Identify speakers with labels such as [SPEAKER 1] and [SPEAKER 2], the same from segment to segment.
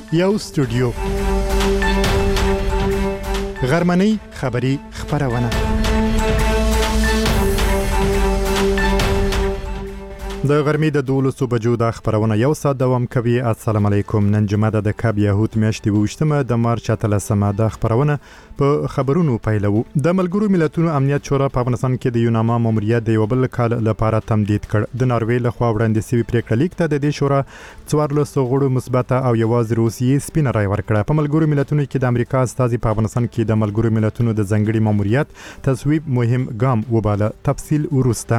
[SPEAKER 1] یو استودیو غرمنۍ خبری خبرونه د غرمې د 12 بجو د خبرونه یو ساعت دوام کوي. السلام علیکم. نن جمعه د کاب یهود میاشتې 28 د مارچ 13 د خبرونه په خبرونو پیلو. د ملګرو ملتونو امنیت شورا په افغانستان کې د یوناما ماموریت د یو بل کال لپاره تمدید کړ. د ناروې لخوا وړاندې شوی پریکړه لیک ته د دې شورا 14 غړو مثبت او یوازې روسیې سپینه رای ورکړه. په ملګرو ملتونو کې د امریکا استازي په افغانستان کې د ملګرو ملتونو د ځنګړي ماموریت تصویب مهم ګام وباله. تفصیل ورسته.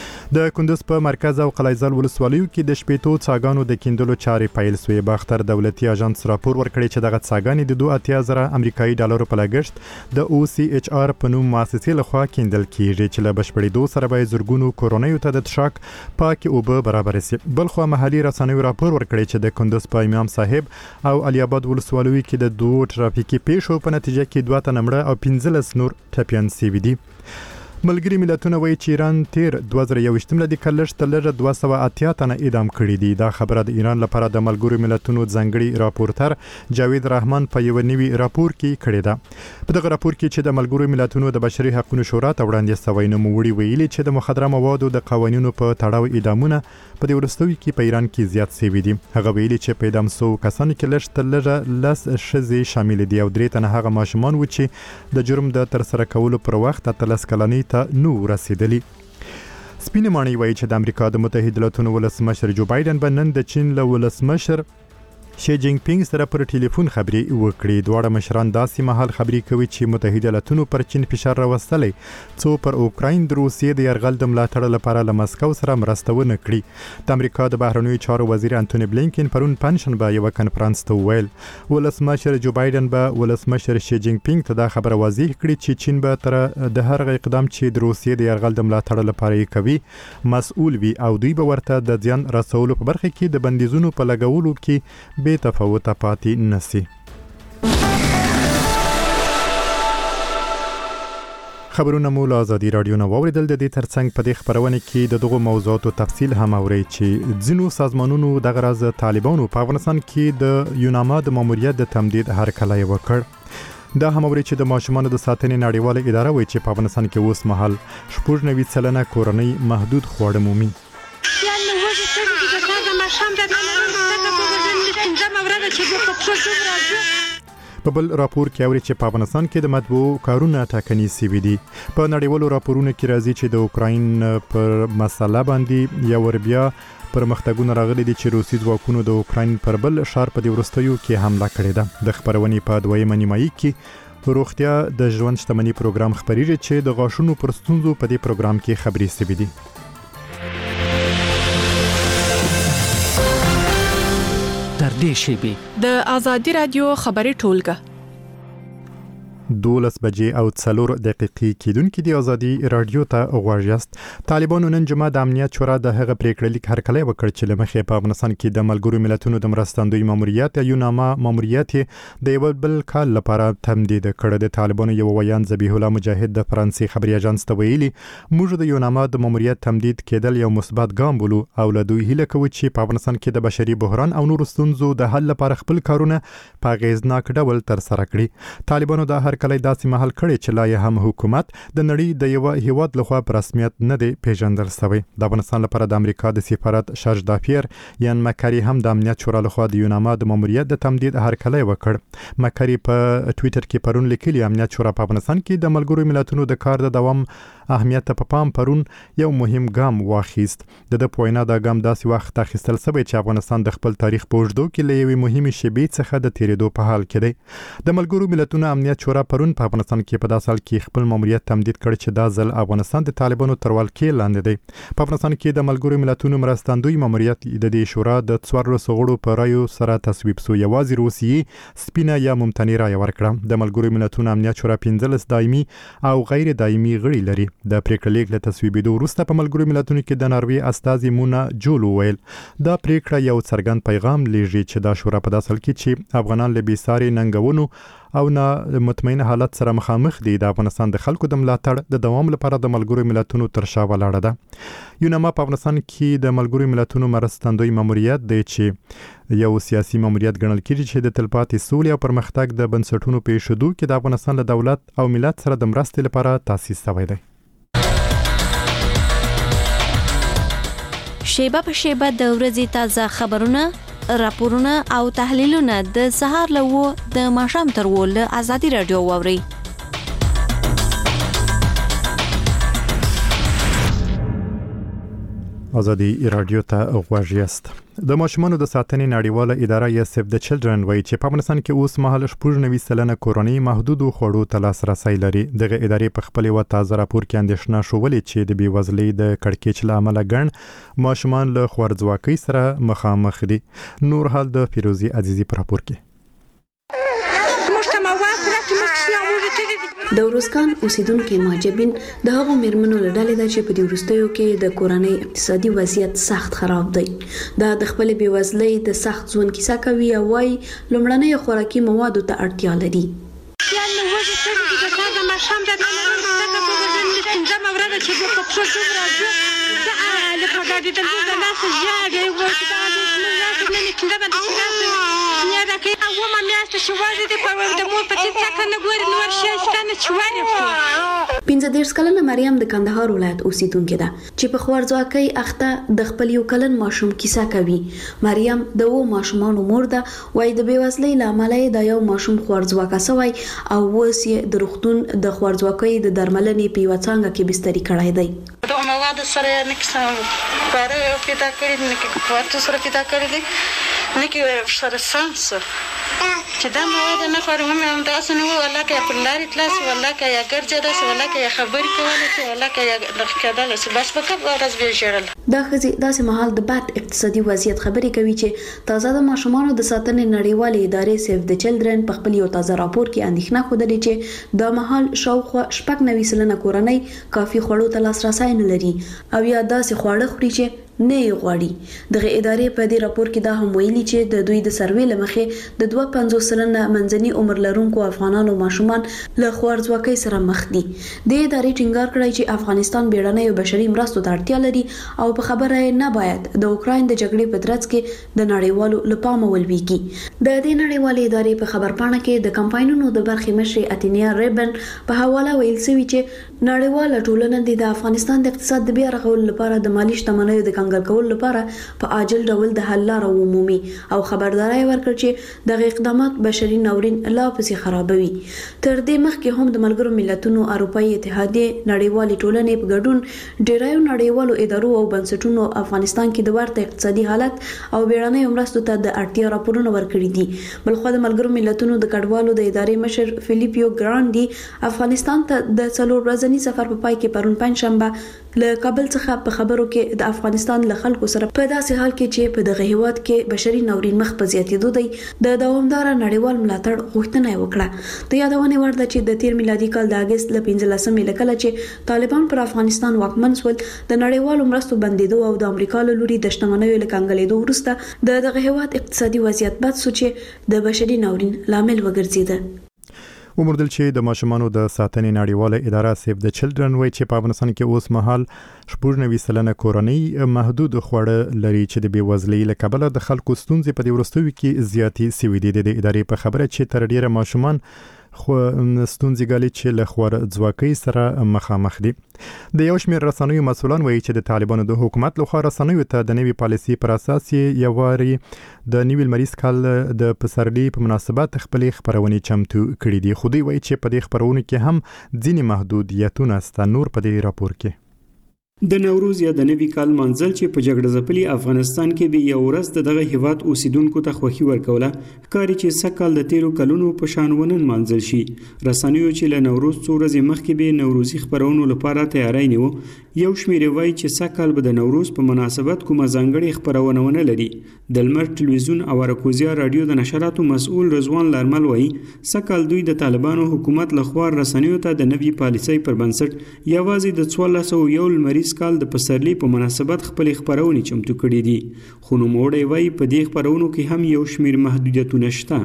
[SPEAKER 1] د کندوز په مرکز او قلعه‌زال ولسوالیو کې د شپېتو څاګانو د کیندلو چارې پیل شوې. باختر دولتي اژانس راپور ورکړی چې دغه څاګانې د 2.80 امریکایي ډالرو په لګښت د OCHR په نوم مؤسسې لخوا کیندل کیږي چې له بشپړېدو سره به زرګونو کورونیو ته د څښاک پاکې اوبه برابر شي. بلخو محلي رسنیو راپور ورکړی چې د کندوز په امام صاحب او علي آباد ولسوالیو کې د 2 ترافیکي پیښو په نتیجه کې 2 تنه مړه او 15 نور ټپیان شوي دي. ملګری ملتونه وایي چې ایران تیر 2021 ملي کلشت لږه 280 تنه اعدام کړي دي. دا خبره د ایران لپاره د ملګرو ملتونو ځنګړي راپورټر جاوید رحمان په یو نوي راپور کې کړی ده. په دغه راپور کې چې د ملګرو ملتونو د بشري حقوقو شورا ته وړاندې شوی نوموړي ویلي چې د مخدره موادو د قوانینو په تړاو اعدامونه په دې ورستوي کې په ایران کې زیات شوي دي. هغه ویلي چې په اعدام شو کسانو کې لږه لس شذې شامل دي او 3 تنه هغه ماشومان و چې د جرم د تر سره کولو پر وخت 13 کلنۍ ته نو رسیدلی. سپینې ماڼۍ وایي چې د امریکا د متحده ایالاتو ولسمشر جو بایدن به نن د چین له ولسمشر شي جینګ پینګ سره پر ټلیفون خبرې وکړي. دواړه مشران داسې مهال خبرې کوي چې متحده ایالاتو پر چین فشار راوستلی څو پر اوکراین د روسیې د یرغل د ملاتړ لپاره له مسکو سره مرسته ونه کړي. د امریکا د بهرنیو چارو وزیر انټونی بلینکن پرون پنځشنبه یو کنفرانس ته ویل ولسمشر جو بایدن به ولسمشر شي جینګ پینګ ته دا خبره واضح کړي چې چین به تر د هر اقدام چې د روسیې د یرغل د ملاتړ لپاره کوي مسؤل وي او دوی به ورته د ځان رسولو په برخه کې د بندیزونو په لګولو کې بے تفاوت پاتې نسی. خبرونه مو له آزادي رادیو نه واوریدل. د دې ترڅنګ په دې خبرونه کې د دغو موضوعاتو تفصیل هم اورئ چې ځینو سازمانونو د غرض طالبانو په افغانستان کې د یوناما د ماموریت د تمدید هرکلی وکړ. دا هم اوري چې د ماشومانو د ساتنې نړیواله اداره وایي چې په افغانستان کې اوس مهال 90% کورنۍ محدود خواړه مومي. په بل راپور کې اوري چې په افغانستان کې د مطبوع کارونه ټاکنې شوي دي. په نړیوالو راپورونو کې راځي چې د اوکراین پر مسله باندې یو ور بیا پرمختګونه راغلي دي چې روسي ځواکونو د اوکراین پر بل ښار په دې وروستیو کې حمله کړې ده. د خبرونې په دویمه نیمایي کې روغتیا د ژوند شتمنۍ پروګرام خبرېږي چې د غاښونو پر ستونزو په دې پروګرام کې خبرې شوي دي.
[SPEAKER 2] د آزادي رادیو خبري ټولګه
[SPEAKER 1] 12 بجې او 4 دقیقې کېدونکې د آزادي رادیو ته غواړ یاست. طالبانو نن جمعه د امنیت شورا د هغه پریکړه لیک هرکلی وکړ چې لمخې په افغانستان کې د ملګرو ملتونو د مرستندوی ماموریت یا یوناما ماموریت د یو بل کال لپاره تمدید کړ. د طالبانو یو ویان ذبیح الله مجاهد د فرانسې خبري اژانس ته ویلي موږ د یوناما د ماموریت تمدید کېدل یو مثبت ګام بولو او له دوی هیله کوو چې په افغانستان کې د بشري بحران او نورو ستونزو د حل لپاره خپل کارونه په اغیزناک ډول تر سره کړي. طالبانو د کله داسې محل کړي چې لا هم حکومت د نړۍ د یو هیواد لخوا په رسمیت نه دی پیژندل شوی. د افغانستان لپاره د امریکا د سفارت شارج دافیر یان مکری هم د امنیت شورا لخوا د یوناما د ماموریت د تمدید هرکلی وکړ. مکری په ټوئیټر کې پرون لیکلی امنیت شورا په افغانستان کې د ملګرو ملتونو د کار د دوام اهمیت په پام پرون یو مهم ګام واخیست. د پوینا د ګام داسې وخت اخیستل شوی چې افغانستان د خپل تاریخ په اوږدو کې له یوې مهمې شیبې څخه د تیریدو په حال کې دی. د ملګرو ملتونو امنیت شورا پرون په افغانستان کې په داسې حال کې خپل ماموریت تمدید کړ چې دا ځل افغانستان د طالبانو تر ولکې لاندې دی. په افغانستان کې د ملګرو ملتونو مرستندوی ماموریت د دې شورا د 14 غړو په رایو سره تصویب شو. یوازې روسیې سپینه یا ممتنع رای ورکړه. د ملګرو ملتونو امنیت شورا 15 دایمي او غیر دایمي غړي لري. د پریکړې لیک له تصویبېدو وروسته په ملګرو ملتونو کې د ناروې استازي مونا جول ویل دا پریکړه یو څرګند پیغام لېږي چې دا شورا په داسې حال کې چې افغانان له بېساري ننګونو او نه مطمئن حالت سره مخامخ دي. د افغانستان د خلکو د ملاتړ د دوام لپاره د ملګرو ملتونو تر شا ولاړه ده. یوناما په افغانستان کې د ملګرو ملتونو مرستندوی ماموریت دی چې یو سیاسي ماموریت ګڼل کېږي چې د تلپاتې سولې او پرمختګ د بنسټونو په ایښودو کې د افغانستان له دولت او ملت سره د مرستې لپاره تاسیس شوی دی.
[SPEAKER 3] شیبه په شیبه د ورځې تازه خبرونه، راپورونه او تحلیلونه د سهار له د ماښام تر له ازادي رادیو واوري.
[SPEAKER 1] ازادي رادیو ته غوږ یاست. د ماشومانو د ساتنې نړیواله اداره یا سیف د چلډرن وایي چې په افغانستان کې اوس مهال 90% کورنۍ محدودو خوړو ته لاسرسی لري. دغه ادارې په خپل یو تازه راپور کې اندېښنه شولې چې د بېوزلۍ د کړکېچ له امله ګڼ ماشومان له خوارځواکۍ سره مخامخ دي. نور حال د فیروزي عزیزي په راپور کې.
[SPEAKER 4] د ورسکان اوسیدونکو مهاجرین د هغو میرمنو له ډلې ده چې په دې وروستیو کې د کورنۍ اقتصادي وضعیت سخت خراب دی. دا د خپل بېوزلۍ د سخت ژوند کیسه کوي او وايي لومړنۍ خوراکي موادو ته اړتیا لري. پنځه دېرش کلنه مریم د کندهار ولایت اوسیدونکې ده چې په خوارځواکۍ اخته د خپل یو کلن ماشوم کیسه کوي. مریم د وو ماشومانو مور ده. وايي د بېوزلۍ له امله د یو ماشوم خوارځواکه شوی او اوس یې د روغتون د خوارځواکۍ د درملنې په یوه څانګه کې بستري کړی دی.
[SPEAKER 5] د موادو سره نه کیسه کار پیدا کړی نه کې کوارت سره پیدا کړی دی نه کې سره سانس چې دا مواد نه خورم هم تاسو نو ولا کې په لارې تلاس ولا کې یا ګرځا ده ولا کې خبرې کوله چې ولا کې د کېدل چې بس په کب ورځ به جوړل.
[SPEAKER 4] دا خزي داسې مهال د بد اقتصادي وضعیت خبرې کوي چې تازه د ماشومانو د ساتنې نړیوالې ادارې سیف د چلډرن په خپل یو تازه راپور کې اندېښنه خوده چې د مهال شاوخوا 90% کورنۍ کافي خوړو ته لاسرسی نه لري او یا داسې خواړه خوري چې نه یې غواړي. دغه ادارې په دې راپور کې دا هم ویلي چې د دوی د سروې لمخې د 52 سلنه منځني عمر لرونکو افغانانو ماشومان له خوارځواکۍ سره مخ دي. د ادارې ټینګار کړی چې افغانستان بیړنۍ بشري مرستو ته اړتیا لري او په خبره نه باید د اوکراین د جګړې په ترڅ کې د نړیوالو لپاره ولويږي. د دې نړیوالې ادارې په خبرپاڼه کې د کمپاینونو د برخې مشر اتینیا ریبن په حواله ویل شوی چې نړیواله ټولنه د افغانستان د اقتصاد د بیا رغولو لپاره د مالی شتمنیو د کنګل کولو لپاره په عاجل ډول د حل لاره ومومي او خبرداري ورکړي چې دغه اقدامات بشري ناورین لا پسې خرابوي. تر دې مخکې هم د ملګرو ملتونو اروپאי اتحادیه نړیوالې ټولنې په ګډون ډیرایو نړیوالو ادارو او بنسټونو افغانستان کې د ورته اقتصادي حالت او بیړنۍ مرستو ته د اړتیا راپورونه ورکړي دي. بلخو د ملګرو ملتونو د کډوالو د ادارې مشر فلیپیو ګراندي افغانستان ته د 4 ورځني سفر په پای کې پرون پنځشنبه له کابل څخه په خبرو کې د افغانستان له خلکو سره په داسې حال کې چې په دغه هیواد کې بشري ناورین مخ په زیاتېدو دی د دوامدار نړیوال ملاتړ غوښتنه وکړه. د یادونې وړ ده چې د 13 میلادي کال د اگست ل 15 کله چې طالبان پر افغانستان واکمن شول د نړیوالو مرستو بندیدو او د امریکا له لوري د شتمنیو له کنګلېدو وروسته دغه هیواد اقتصادي وضعیت بد شو چې د بشري ناورین لامل وګرځیده.
[SPEAKER 1] ومردل چې د ماشومانو د ساتنې نړیواله اداره سیف د چلډرن وایي چې په افغانستان کې اوس مهال 90% کورنۍ محدود خواړه لري چې د بېوزلۍ له کبله د خلکو ستونزې په دې وروستیو کې زیاتې شوې دي. د ادارې په خبره چې تر ډیره ماشومان خو ستونزې ګالي چې له خوارځواکۍ سره مخامخ دي. د یو شمېر رسنیو مسؤلان وایي چې د طالبانو د حکومت لخوا رسنیو ته د نوي پالیسي پر اساس یې یواري د نوي لمریز کال د پسرلي په مناسبت خپلې خبرونې چمتو کړې دي. خو دوی وایي چې په دې خبرونو کې هم ځینې محدودیتونه شته. نور په دې راپور کې
[SPEAKER 6] د نوروز یا د نوي کال منځل چې په جګړه ځپلي افغانستان کې به یو ورځ دغه هیواد اوسیدونکو ته خوښي ورکوله ښکاري چې سکهال د تیرو کلونو په شان ونن منځل شي. رسنیو چې له نوروز څو ورځې مخکې به نوروزي خبرونو لپاره تیاری نیو یو شمېر وایي چې سکهال به د نوروز په مناسبت کومه ځانګړې خبرونه ونه لري. د لمر ټلویزیون او اراکوزیا رادیو د نشراتو مسؤل رضوان لارمل وایي سکهال دوی د طالبانو حکومت لخوا رسنیو ته د نوي پالیسۍ پر بنسټ یوازې د 1401 لمریز کال د پسرلي په مناسبت خپل خبرونه چمتو کړي دي. خو نوموړی وایي په دې خبرونو کې هم یو شمېر محدودیتونه شته.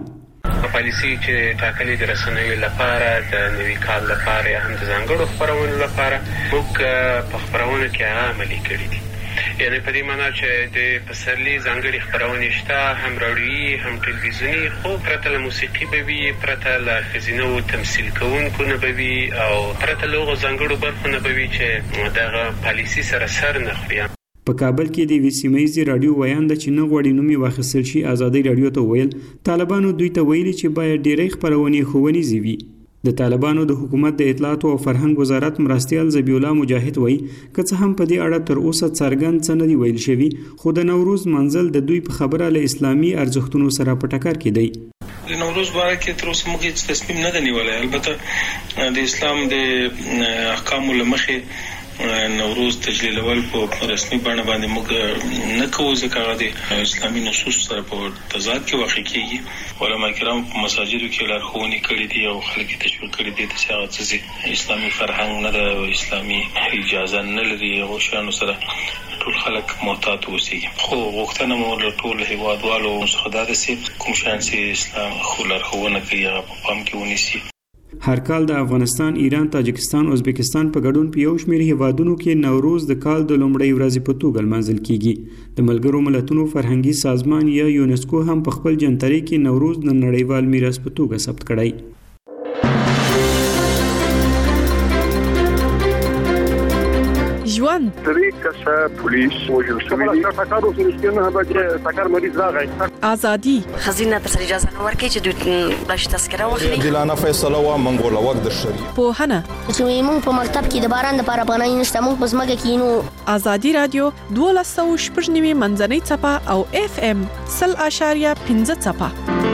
[SPEAKER 7] پالیسي چې ټاکلې د رسنیو لپاره د نوي کال لپاره یا هم د ځانګړو خبرونو لپاره موږ په خبرونو کې عملي کړی دي. یعنی په دې معنی چې د پسرلي ځانګړي خبرونه شته، هم راډیويي هم ټلویزیوني، خو پرته له موسیقي به وي، پرته له ښځینو تمثیل کوونکو نه به وي او پرته له هغو ځانګړو برخو نه به وي چې دغه پالیسي سره سر نه خوري.
[SPEAKER 6] په کابل کې د وسیمایي رادیو ویان د چې نه غوړي نومي واخیستل شي ازادي رادیو ته ویل طالبانو دوی ته ویلي چې باید ډېرې خبرونه ښوونیزي وي. د طالبانو د حکومت د اطلاعات او فرهنګ وزارت مرستیال ذبیح الله مجاهد وایي که څه هم په دې اړه تر اوسه څرګند څه نه دی ویل شوی، خو د نوروز منزل د دوی په خبره له اسلامي ارزښتونو سره په ټکر کې دی.
[SPEAKER 8] د نوروز باره کې تر اوسه موږ هیڅ تصمیم نه دی نیولی. البته د اسلام د احکامو له مخې نوروز تجلیلول په رسمي بڼه باندې موږ نه کوو، ځکه هغه د اسلامي نصوص سره په تضاد کې واقع کېږي. علما کرام په مساجدو کې لارښوونې کړې دي او خلک یې تشویق کړي دي چې هغه څه اسلامي فرهنګ نه ده او اسلامي اجازه نه لري، هغو شیانو سره ټول خلک محتاط اوسېږي. خو غوښتنه مو له ټول هېوادوالو څخه دا ده چې کوم شیان چې اسلام خو لارښوونه کوي هغه په پام کې ونیسي.
[SPEAKER 6] هر کال د افغانستان، ایران، تاجکستان، ازبکستان په ګډون په یو شمېر هیوادونو کې نوروز د کال د لومړۍ ورځې په توګه لمانځل کیږي. د ملګرو ملتونو فرهنګي سازمان یا یونسکو هم په خپل جنتري کې نوروز د نړیوال میراث په توګه ثبت کړی.
[SPEAKER 2] ژوند
[SPEAKER 9] طریقه پولیس وجل شوی دی تاکارو سنشتنه به تاکار مریض راغی
[SPEAKER 2] ازادي
[SPEAKER 10] خزینه پر اجازه نه ورکړي چې دوی بلش تذکره واخلي.
[SPEAKER 11] دلانه فیصله و منګول وخت د شری
[SPEAKER 2] پوهنه
[SPEAKER 12] چې موږ په مکتب کې د باران لپاره پناه نشته، موږ په ځمکه کې نو.
[SPEAKER 2] ازادي رادیو 12.9 منځنۍ چپه او FM 0.5 چپه.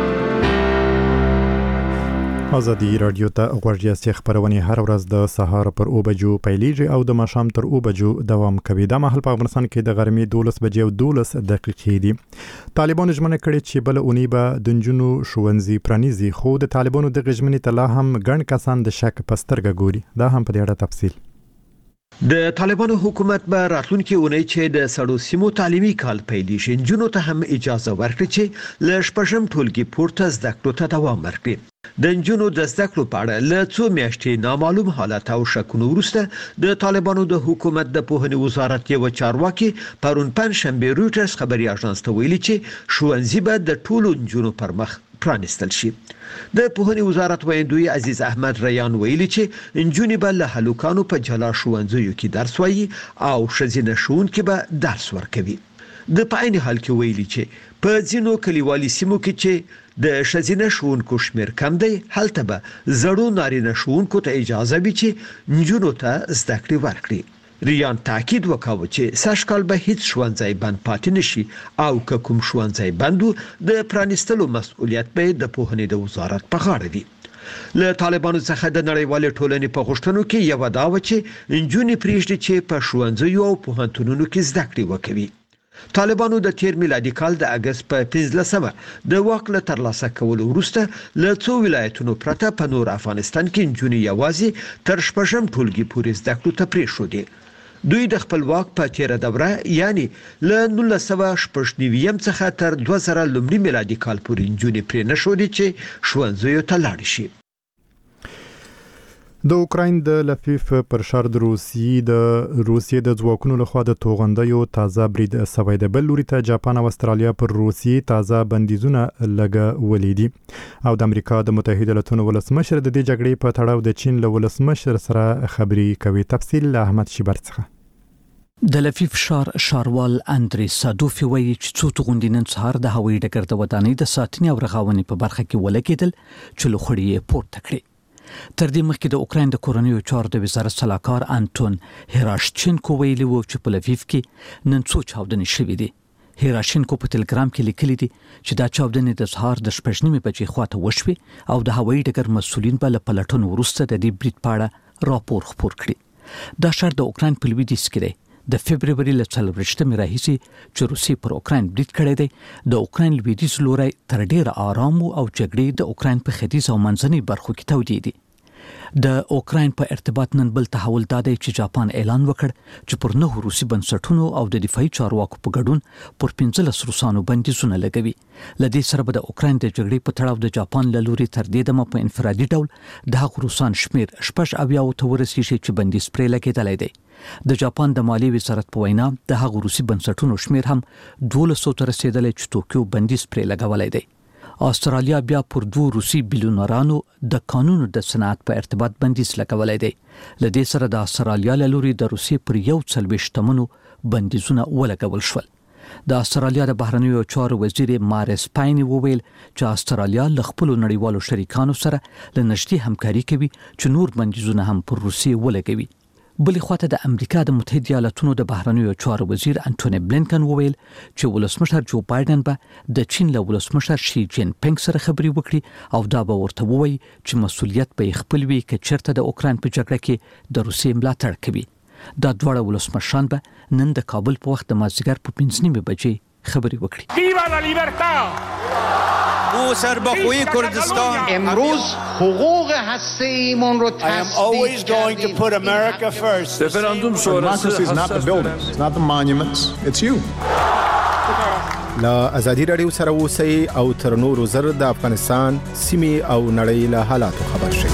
[SPEAKER 1] ازادي رادیو ته غوږ یاستئ. خبرونه هر ورځ د سهار پر 9 بجو پیلیږي او د ماښام تر 9 بجو دوام کوي. دا مهال په افغانستان کې د غرمې 12 بجې او 12 دقیقې دي. طالبانو ژمنه کړې چې بل اونۍ به د نجونو ښوونځي پرانیزي، خو د طالبانو د ژمنې ته لا هم ګڼ کسان د شک په سترګه ګوري. دا هم په دې اړه تفصیل.
[SPEAKER 13] د طالبانو حکومت به راتلونکي اونۍ چې د سړو سیمو تعلیمي کال پیلېږي نجونو ته هم اجازه ورکړي چې له شپږم ټولګي پورته زده کړو ته دوام ورکړي. د نجونو د زده کړو په اړه له څو میاشتې نامعلوم حالت او شکونو وروسته د طالبانو د حکومت د پوهنې وزارت یو چارواکي پرون پنځشنبه رویټرز خبري اژانس ته ویلي چې ښوونځي به د ټولو نجونو پر مخ پرانستل شي. د پوهنې وزارت ویندوی عزیز احمد ریان ویلي چې نجونې به له هلوکانو په جلا ښوونځیو کې درس وایي او ښځینه ښوونکي به درس ورکوي. د پاین حال کې ویلي چې په ځینو کلیوالي سیمو کې چې د ښځینه ښوونکو شمیر کم دی، هلته به زړو نارینه ښوونکو ته اجازه وي چې نجونو ته زده کړې ورکړي. ریان تاکید وکاوه چې سږکال به هیڅ ښوونځی بند پاتې نشي او که کوم ښوونځی بند و د پرانیستلو مسؤلیت به د پوهنې د وزارت په غاړه وي. له طالبانو څخه د نړیوالې ټولنې په غوښتنو کې یو دا و چې نجونې پرېږدي چې په ښوونځیو او پوهنتونونو کې زده کړې وکوي. طالبانو د تیر میلادي کال د اگست په 15 د واک له ترلاسه کولو وروسته له څو ولایتونو پرته په نور افغانستان کې نجونې یوازې تر شپږم ټولګي پورې زده کړو ته پرېښودې. دوی د خپل واک په تیره دوره یعنی له 1990 څخه تر 2000 لومړي میلادي کال پورې نجونې پرې نه ښودې چې ښوونځیو ته لاړې شي.
[SPEAKER 1] د اوکراین د لفیف پر شر د روسیې د ځواکونو لخوا د توغندیو تازه برید سوی دی. بل لوري ته جاپان او استرالیا پر روسیې تازه بندیزونه لګولي دي او د امریکا د متحده ایالاتونو ولسمشر د دې جګړې په تړاو د چین له ولسمشر سره خبرې کوي. تفصیل احمد شیبر څخه.
[SPEAKER 14] د لفیف شاروال اندری سادوف وایي چې څو توغندي نن سهار د هوایي ډګر د ودانۍ د ساتنې او رغاونې په برخه کې ولګېدل چې لوخړې یې پورته کړې. تر دې مخکې د اوکراین د کورنیو چارو د وزارت سلاکار انټون هراشچنکو ویلي و چې په لفیف کې نن څو چاودنې شوې دي. هراشچنکو په تلګرام کې لیکلي دي چې دا چاودنې د سهار د 8:30 بجې خواته وشوې او د هوایي ډګر مسؤلین به له پلټنو وروسته د دې برید په اړه راپور خپور کړي. دا ښار د اوکراین په لویدیځ کې دی. د فبرवरी له 24 راهیسې چې روسي پر اوکراین برید کړی دی. د اوکراین لویدیځ لوري تر ډیره آرام او جګړې د اوکراین په ختیځ او منځنۍ برخو کې تودې دي. د اوکراین په ارتباط نن بل تحول دادی چې جاپان اعلان وکړ چې پر 9 روسي بنسټونو او د دفاعي چارواکو په ګډون پر 15 روسانو بندیزونه لګوي. لدې سره به د اوکراین د جګړې په تړاو د جاپان له لوري تر دې دمه په انفرادي ډول د روسان شمیر 8 ته ورسیږي چې بندیز پرې لګیدلی دی. د جاپان د مالیې وزارت په وینا د هغو روسي بنسټونو شمیر هم 1200 ته رسیدلی چې ټوکیو بندیز پرې لګولی دی. استرالیا بیا پر 2 روسي بلیونرانو د قانونو د صنعت په ارتباط بندیز لګولای دی. لدې سره د استرالیا له لوري د روسي پر 41 تمنو بندیزونه ولګول شول. د استرالیا د بهرنیو چارو وزیر مارس پایني وویل چې استرالیا له خپل نړیوالو شریکانو سره له نږدې همکاري کوي چې نور بندیزونه هم پر روسي ولګوي. بلې خواته د امریکا د متحده ایالاتونو د بهرنیو چارو وزیر انټونی بلینکن وویل چې ولسمشر جو بایدن به د چین له ولسمشر شي جین پینګ سره خبرې وکړي او دا به ورته ووایي چې مسؤلیت به خپل وي چې چیرته د اوکراین په جګړه کې د روسیې ملاتړ کوي. دا دواړه ولسمشران به نن د کابل په وخت د مازدیګر په 5:30 بجې خبرې وکړي.
[SPEAKER 15] ویوا لا لیبرتا
[SPEAKER 16] او سربخوی کردستان
[SPEAKER 17] امروز حقوق هسته‌ایمون رو
[SPEAKER 15] I am always going to put America first.
[SPEAKER 11] Referendum sonrası is not the buildings, it's not the monuments, it's you.
[SPEAKER 18] لا ازادي رادیو سره اوسئ او تر نورو زر د افغانستان سیمې او نړۍ له حالاتو خبر شئ.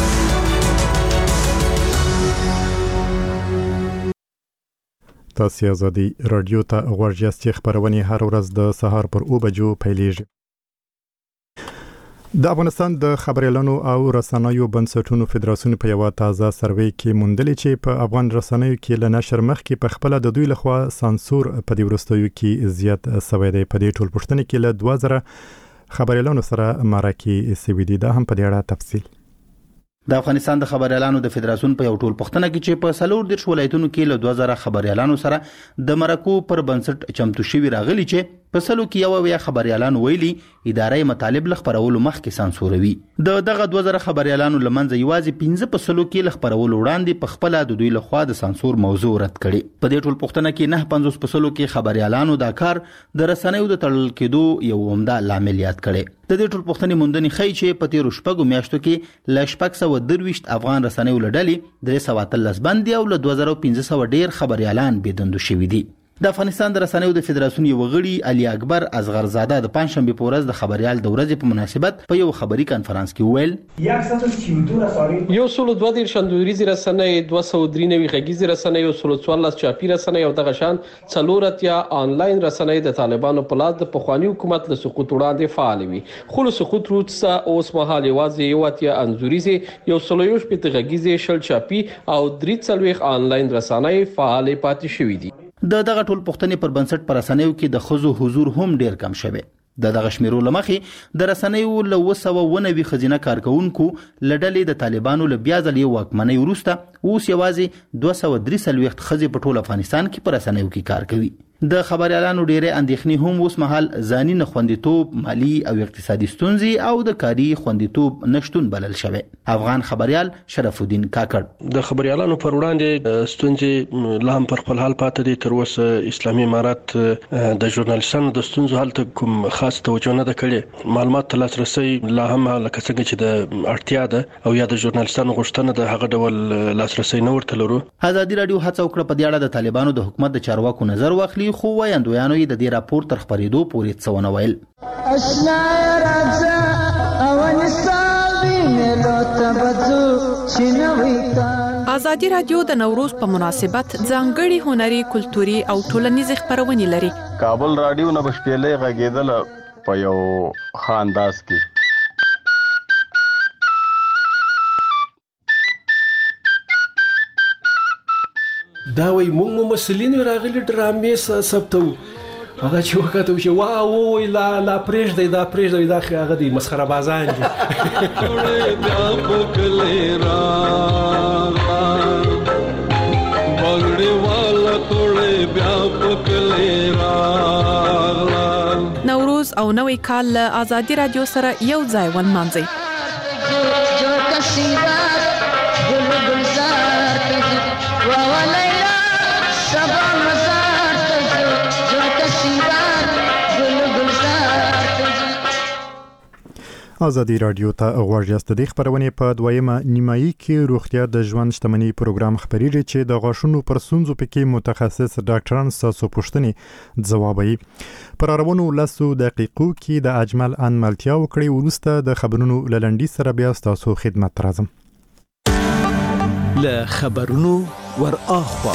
[SPEAKER 1] تاسو ازادي رادیو ته غوږ یاستئ. خبرونه هر ورځ د سهار پر 9 بجو پیلېږي. د افغانستان د خبريالانو او رسنیو بنسټونو فدراسیون په یو تازه سروې کې موندلې چې په افغان رسنیو کې له نشر مخکې په خپل د دوی لخوا سانسور په دې ورستیو کې زیات سوي دی. په دې ټول پښتنې کې له 2000 خبريالانو سره مرکه سوي دي. دا هم په دې اړه تفصیل.
[SPEAKER 19] د افغانستان د خبريالانو د فدراسیون په یو ټول پښتنه کې چې په سلور د ولایتونو کې له 2000 خبريالانو سره د مرکو پر بنسټ چمتو شوی راغلي چې په سلو کې یو ویا خبريالانو ویلي ادارې مطالب لخبرولو مخکې سانسوروي. دغه 2000 خبريالانو لمنځه یوازې 15 په سلو کې لخبرولو وړاندې په خپل د دوی لخوا د سانسور موضوع رد کړي. په دې ټول پښتنه کې 950 په سلو کې خبريالانو دا کار د رسنیو د تړل کېدو یو عمده لامل یاد کړي. د دې ټول پښتنې موندنې خی چې په تیر شپږو میاشتو کې ل 623 افغان رسنیو لړلې 313 بندي او ل 2500 ډیر خبريالان بيدندو شوي دي. د افغانستان د رسنیو د فدراسیون یو غړي علي اکبر اصغرزاده د پنځشنبه په ورځ د خبريال د ورځې په مناسبت په یو خبري کانفرنس کې ویل
[SPEAKER 20] یو سلو 2 شندوريزي رسنۍ 293 غږیزي رسنۍ او 14 چاپی رسنۍ او دغه شان څلورتیا آنلاین رسنۍ د طالبانو په لاس د پخوانی حکومت له سقوط وړاندې فعال وي. خو له سقوط وروسته اوس مهال یوازې یو اتیا انزوريزي یو سلويش په غږیزي شل چاپی او 3 آنلاین رسنۍ فعال پاتې شوې دي.
[SPEAKER 19] دغه ټول پښتنې پر بنسټ پر رسنیو کې د خزو حضور هم ډیر کم شوی. دغه شمیرو لمخې د رسنیو له 290 خزینه کارکونکو لړلې د طالبانو له بیا ځلې واکمنۍ وروسته اوس یوازې 243 خزې په ټول افغانستان کې پر رسنیو کې کار کوي. د خبريالانو ډېرې اندېښنې هم اوس مهال ځاني نه خوندیتوب، مالی او اقتصادي ستونزې او د کاري خوندیتوب نشټون بلل شوی. افغان خبريال شرف الدین کاکړ
[SPEAKER 20] د خبريالانو پر وړاندې ستونزې لا هم پر خپل حال پاتې دي. تر اوسه اسلامي امارات د ژورنالیستانو د ستونزو حل ته کوم خاص توجه نه کړې. معلومات لاسرسي لا هم لکه څنګه چې د اړتیا ده او یا د ژورنالیستانو غوښتنه د هغه ډول لاسرسي نه ورته لرو.
[SPEAKER 19] ازادي رادیو هڅه وکړه په دې اړه د طالبانو د حکومت د چارواکو نظر واخلي، خو وایندویانو یې د دې راپور تر خبرېدو پورې څه ونه ویل.
[SPEAKER 2] ازادي رادیو د نوروز په مناسبت ځانګړي هنري، کلتوري او ټولنیز خبرونه لري.
[SPEAKER 21] کابل رادیو نه بشپېلې غږیدل په یو خانداس کې.
[SPEAKER 22] دا وای موږ مسلین راغلي ډرامې ثبتو. هغه چې وکړو چې واو لا پرېږدي دا پرېږدي دا هغه دی مسخره بازان دي.
[SPEAKER 2] نوروز او نوی کال له ازادي رادیو سره یو ځای ونمانځي.
[SPEAKER 1] ازادي رادیو ته غوړ یاست. د خبرونه په دویمه نیمایي کې روغتیا د ژوند شتمنۍ پروګرام خبريږي چې د غاښونو پر ستونزو پکې متخصص ډاکټران تاسو پوښتنې ځوابوي. پر اړونو لاسو دقیقو کې د اجمل ان ملتیا وکړي ورسته د خبرونو لنډي سره بیا تاسو خدمت راځم.
[SPEAKER 3] له خبرونو ور اخوا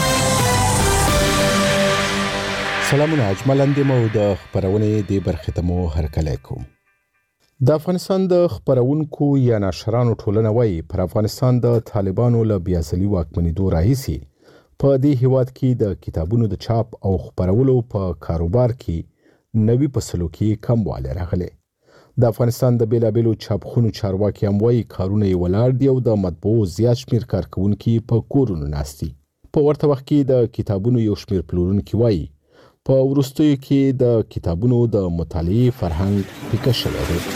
[SPEAKER 18] سلامونه. اجمل اندې مو د خبرونه دی برخه ته مو هرکلی کوم. د افغانستان د خبرونکو یا ناشرانو ټولنه وايي پر افغانستان د طالبانو له بیاصلي واکمنېدو راهیسي په دې هیواد کې د کتابونو د چاپ او خبرولو په کاروبار کې نوي فصلو کې کموالی راغلی. د افغانستان د بیلابیلو چاپخونو چارواکي هم وايي کارونه یې ولاړ دي او د مطبوعو زیات شمېر کارکوونکي په کورونو ناست دي. په ورته وخت کې د کتابونو یو شمېر پلورونکي وايي په وروستیو کې د کتابونو د مطالعې فرهنګ پیکه شوی دی.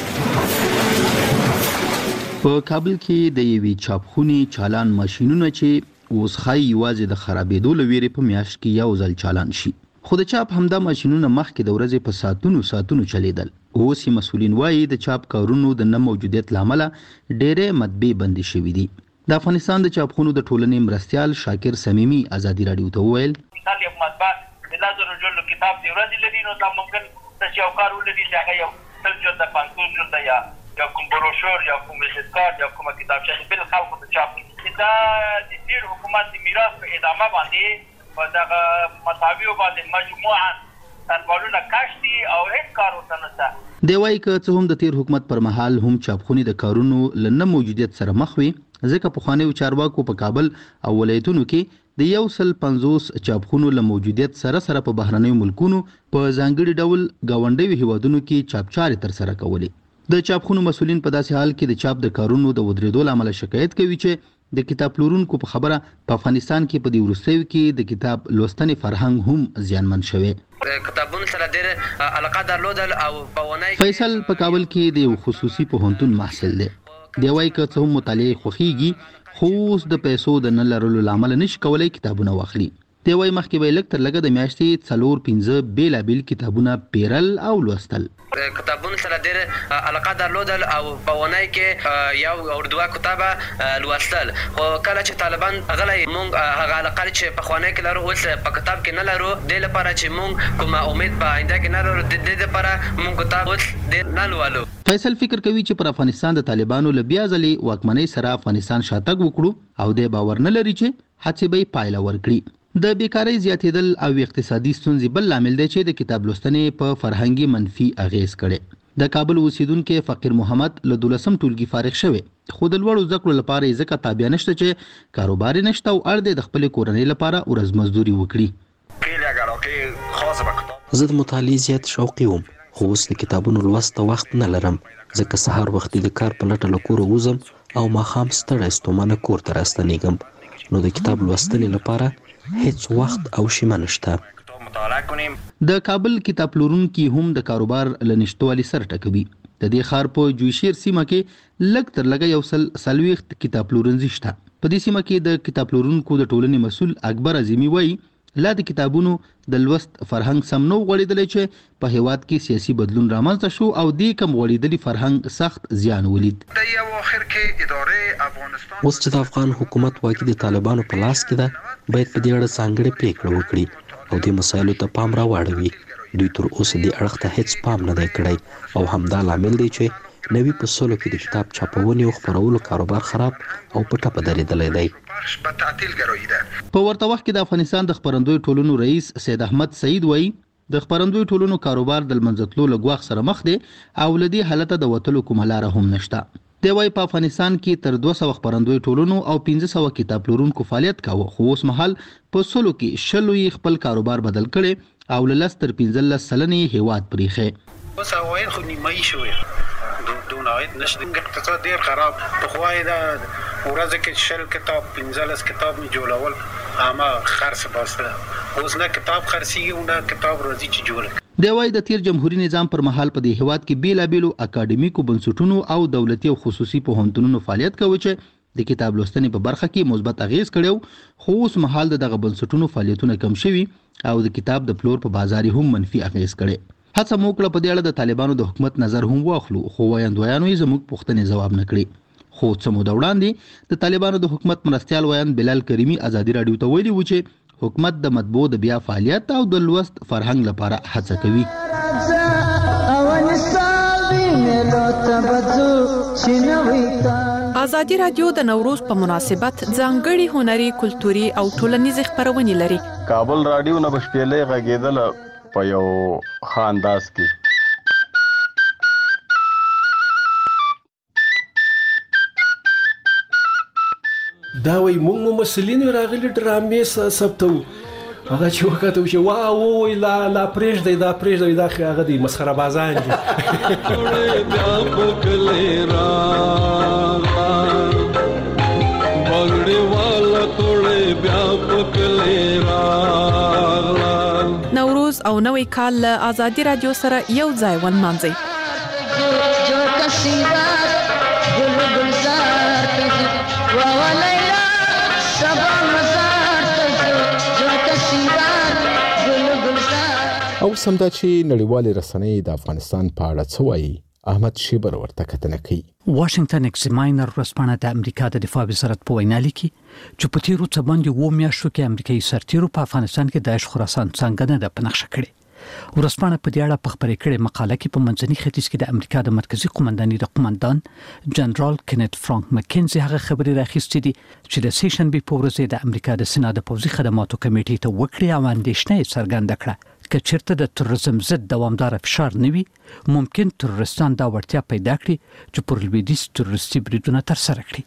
[SPEAKER 19] په کابل کې د یوې چاپخونې چالان ماشینونه چې اوس ښایي یوازې د خرابېدو له ویرې په میاشت کې یو ځل چالان شي، خو د چاپ همدا ماشینونه مخکې د ورځې په ساعتونو چلیدل. اوس یې مسؤلین وایي د چاپ کارونو د نه موجودیت له امله ډېرې مطبعې بندې شوي دي. د افغانستان د چاپخونو د ټولنې مرستیال شاکر صمیمي ازادي راډیو ته وویل
[SPEAKER 5] جلو کتاب دی ورځ لري نو دا ممکن د یو کار ولري چې هغه یو تل جلد 500 جلد یا کوم بروشور یا کوم کارت یا کوم کتابچه بل خلکو ته چاپ دا د تیر حکومت د میراث په ادامه باندې په دغه مطابق باندې مجموعه تنبالونه کاشتي او هیڅ کار ورته نشته.
[SPEAKER 19] دی وايي که څه هم د تیر حکومت پر مهال هم چاپخونې د کارونو له نه موجودیت سره مخ وي، ځکه پخوانیو چارواکو په کابل او ولایتونو کې د 150 چاپخونو له موجودیت سره په بهرنیو ملکونو په ځانګړي ډول ګاونډیو هیوادونو کې چاپچارې تر سره کولې. د چاپخونو مسؤلین په داسې حال کې د چاپ د کارونو د ودرېدو له امله شکایت کوي چې د کتاب پلورونکو په خبره په افغانستان کې په دې وروستیو کې د کتاب لوستنې فرهنګ هم زیانمن شوی.
[SPEAKER 5] کتابونو سره ډېر علاقه درلودل او په ونای
[SPEAKER 19] فیصل په کابل کې د یو خصوصي پوهنتون محصل دی. دی وايي که څه هم مطالعه خوښیږي خو اوس د پیسو د نه لرلو له امله نشي کولی کتابونه واخلي. دی وايي مخکې به یې لږ تر لږه د میاشتې 4-5 بیلابیل کتابونه پیرل او لوستل.
[SPEAKER 5] کتابونو سره ډېر علاقه درلودل او په ونای کې یو او دوه کتابه لوستل، خو کله چې طالبان غلي مونږ هغه علاقه چې په خوانه کې لرو اوس په کتاب کې نه لرو، د لپاره چې مونږ کومه امید په آینده کې نه لرو، د دې لپاره مونږ کتاب اوس ډېر نه لولو.
[SPEAKER 19] فیصل فکر کوي چې پر افغانستان د طالبانو له بیا ځلې واکمنۍ سره افغانستان شاتګ وکړو او د باور نه لري چې هڅې به پایله ورکړي. د بیکارۍ زیاتېدل او اقتصادي ستونزې بل لامل دی چې د کتاب لوستنې په فرهنګي منفي اغیز کړي. د کابل اوسیدونکو فقیر محمد له 12م ټولګي فارغ شوی، خو د لوړو زده کړو لپاره یې ځکه تابع نشته چې کاروبار نشته او اړ دی د خپل کورنۍ لپاره ورځ مزدوري وکړي.
[SPEAKER 23] زه د مطالعې زیات شوقي وم، خو اوس د کتابونو لوست وخت نه لرم، ځکه سهار وختي د کار په لټه له کوره وځم او ماښام ستړی ستومانه کور ته راستنیږم، نو د کتاب لوستنې لپاره هیڅ وخت او شیمه نشته.
[SPEAKER 19] د کابل کتاب پلورونکي هم د کاروبار له نشتوالي سره ټکوي. د دې ښار په جوشیر سیمه کې لږ تر لږه 140 کتاب پلورنځي شته. په دې سیمه کې د کتاب پلورونکو د ټولنې مسؤل اکبر عظیمی وایي لا د کتابونو د لوست فرهنګ سم نو غوړېدلی چې په هیواد کې سیاسي بدلون رامنځته شو او دې کم غوړېدلي فرهنګ سخت زیان ولید.
[SPEAKER 23] اوس چې د افغان حکومت واکي د طالبانو په لاس کې ده، باید په دې اړه ځانګړې پریکړه وکړي او دې مسایلو ته پام راواړوي. دوی تر اوسه دې اړخ ته هیڅ پام نه دی کړی او همدا لامل دی چې نوي فصلو کې د کتاب چاپونې او خپرولو کاروبار خراب او په ټپه درېدلی دی.
[SPEAKER 19] په ورته وخت کې د افغانستان د خپرندوی ټولنو رئیس سید احمد سعید وایي د خپرندوی ټولنو کاروبار د لمنځتلو له ګواښ سره مخ دی او له دې حالته د وتلو کومه لاره هم نشته. دی وايي په افغانستان کې تر 200 خپرندوی ټولنو او 1500 کتاب پلورونکو فعالیت کاوه، خو اوس مهال په سلو کې شلو یې خپل کاروبار بدل کړي او له 10 تر 15 سلنې هیواد پریښی.
[SPEAKER 5] بس اوایل خو نیمایي شوی دون عاید نشته، اقتصاد ډیر خراب. په خوای دا ورځ کې شل کتاب 15 کتاب می جوړول اما خرڅ باسته، اوس نه کتاب خرڅي او نه کتاب راځي چې جوړ.
[SPEAKER 19] دی وايي د تیر جمهوریت نظام پر مهال په دې هیواد کې بیلابیلو اکاډمیکو بنسټونو او دولتي او خصوصي پوهنتونونو فعالیت کوي چې د کتاب لوستنې په برخه کې مثبت اغیز کړو، خو اوس مهال دغه بنسټونو فعالیتونه کم شوي او د کتاب د پلور په بازار هم منفي اغیز کړي. هڅه مو کړه په دې اړه د طالبانو د حکومت نظر هم واخلو خو وایندویانو یې زموږ پوښتنې جواب نه کړي. خو څه موده وړاندې د طالبانو د حکومت مرستیال وایند بلال کریمي ازادي راډیو ته ویلي و چې حکومت د مطبوع د بیا فعالیت او د لوست فرهنګ لپاره هڅه کوي.
[SPEAKER 2] ازادي راډیو د نوروز په مناسبت ځانګړي هنري کلتوري او ټولنیز خبرونه لري.
[SPEAKER 21] کابل راډیو نه بشپېلې غږیدل په یو خانداس کې.
[SPEAKER 22] دا وای موږ مسلین راغلي ډرامې ثبتو هغه چې وکړو چې واو لا پرېږدي دا هغه دی مسخره بازان دي.
[SPEAKER 2] نوروز او نوې کال له ازادي راډیو سره یو ځای ونمانځي.
[SPEAKER 18] او سمدا چې نړیوالې رسنۍ د افغانستان په اړه څه وایي احمد شیبر ورته کتنه کوي.
[SPEAKER 14] واشنگټن ایگزاماینر ورسپانه د امریکا د دفاع وزارت په وینا لیکي چې په تیرو څه باندې و میاشتو کې امریکایي سرتیرو په افغانستان کې داعش خراسان څنګه نه د پنځه کړي. ورسپانه په دې اړه په خبرې کړې مقاله کې په منځني ختیځ کې د امریکا د مرکزی قومندانۍ د قومندان جنرال کینت فرانک مکینزي هغه خبرې راخیستې دي چې د سیشن بي په ورځ د امریکا د سنا د پوځي خدماتو کمیټې ته وکړې او اندېښنه یې څرګنده کړه که چیرته د تروریزم ضد دوامدار فشار نه وي ممکن تروریستان دا وړتیا پیدا کړي چې پر لویدیځ تروریستي بریدونه ترسره کړي.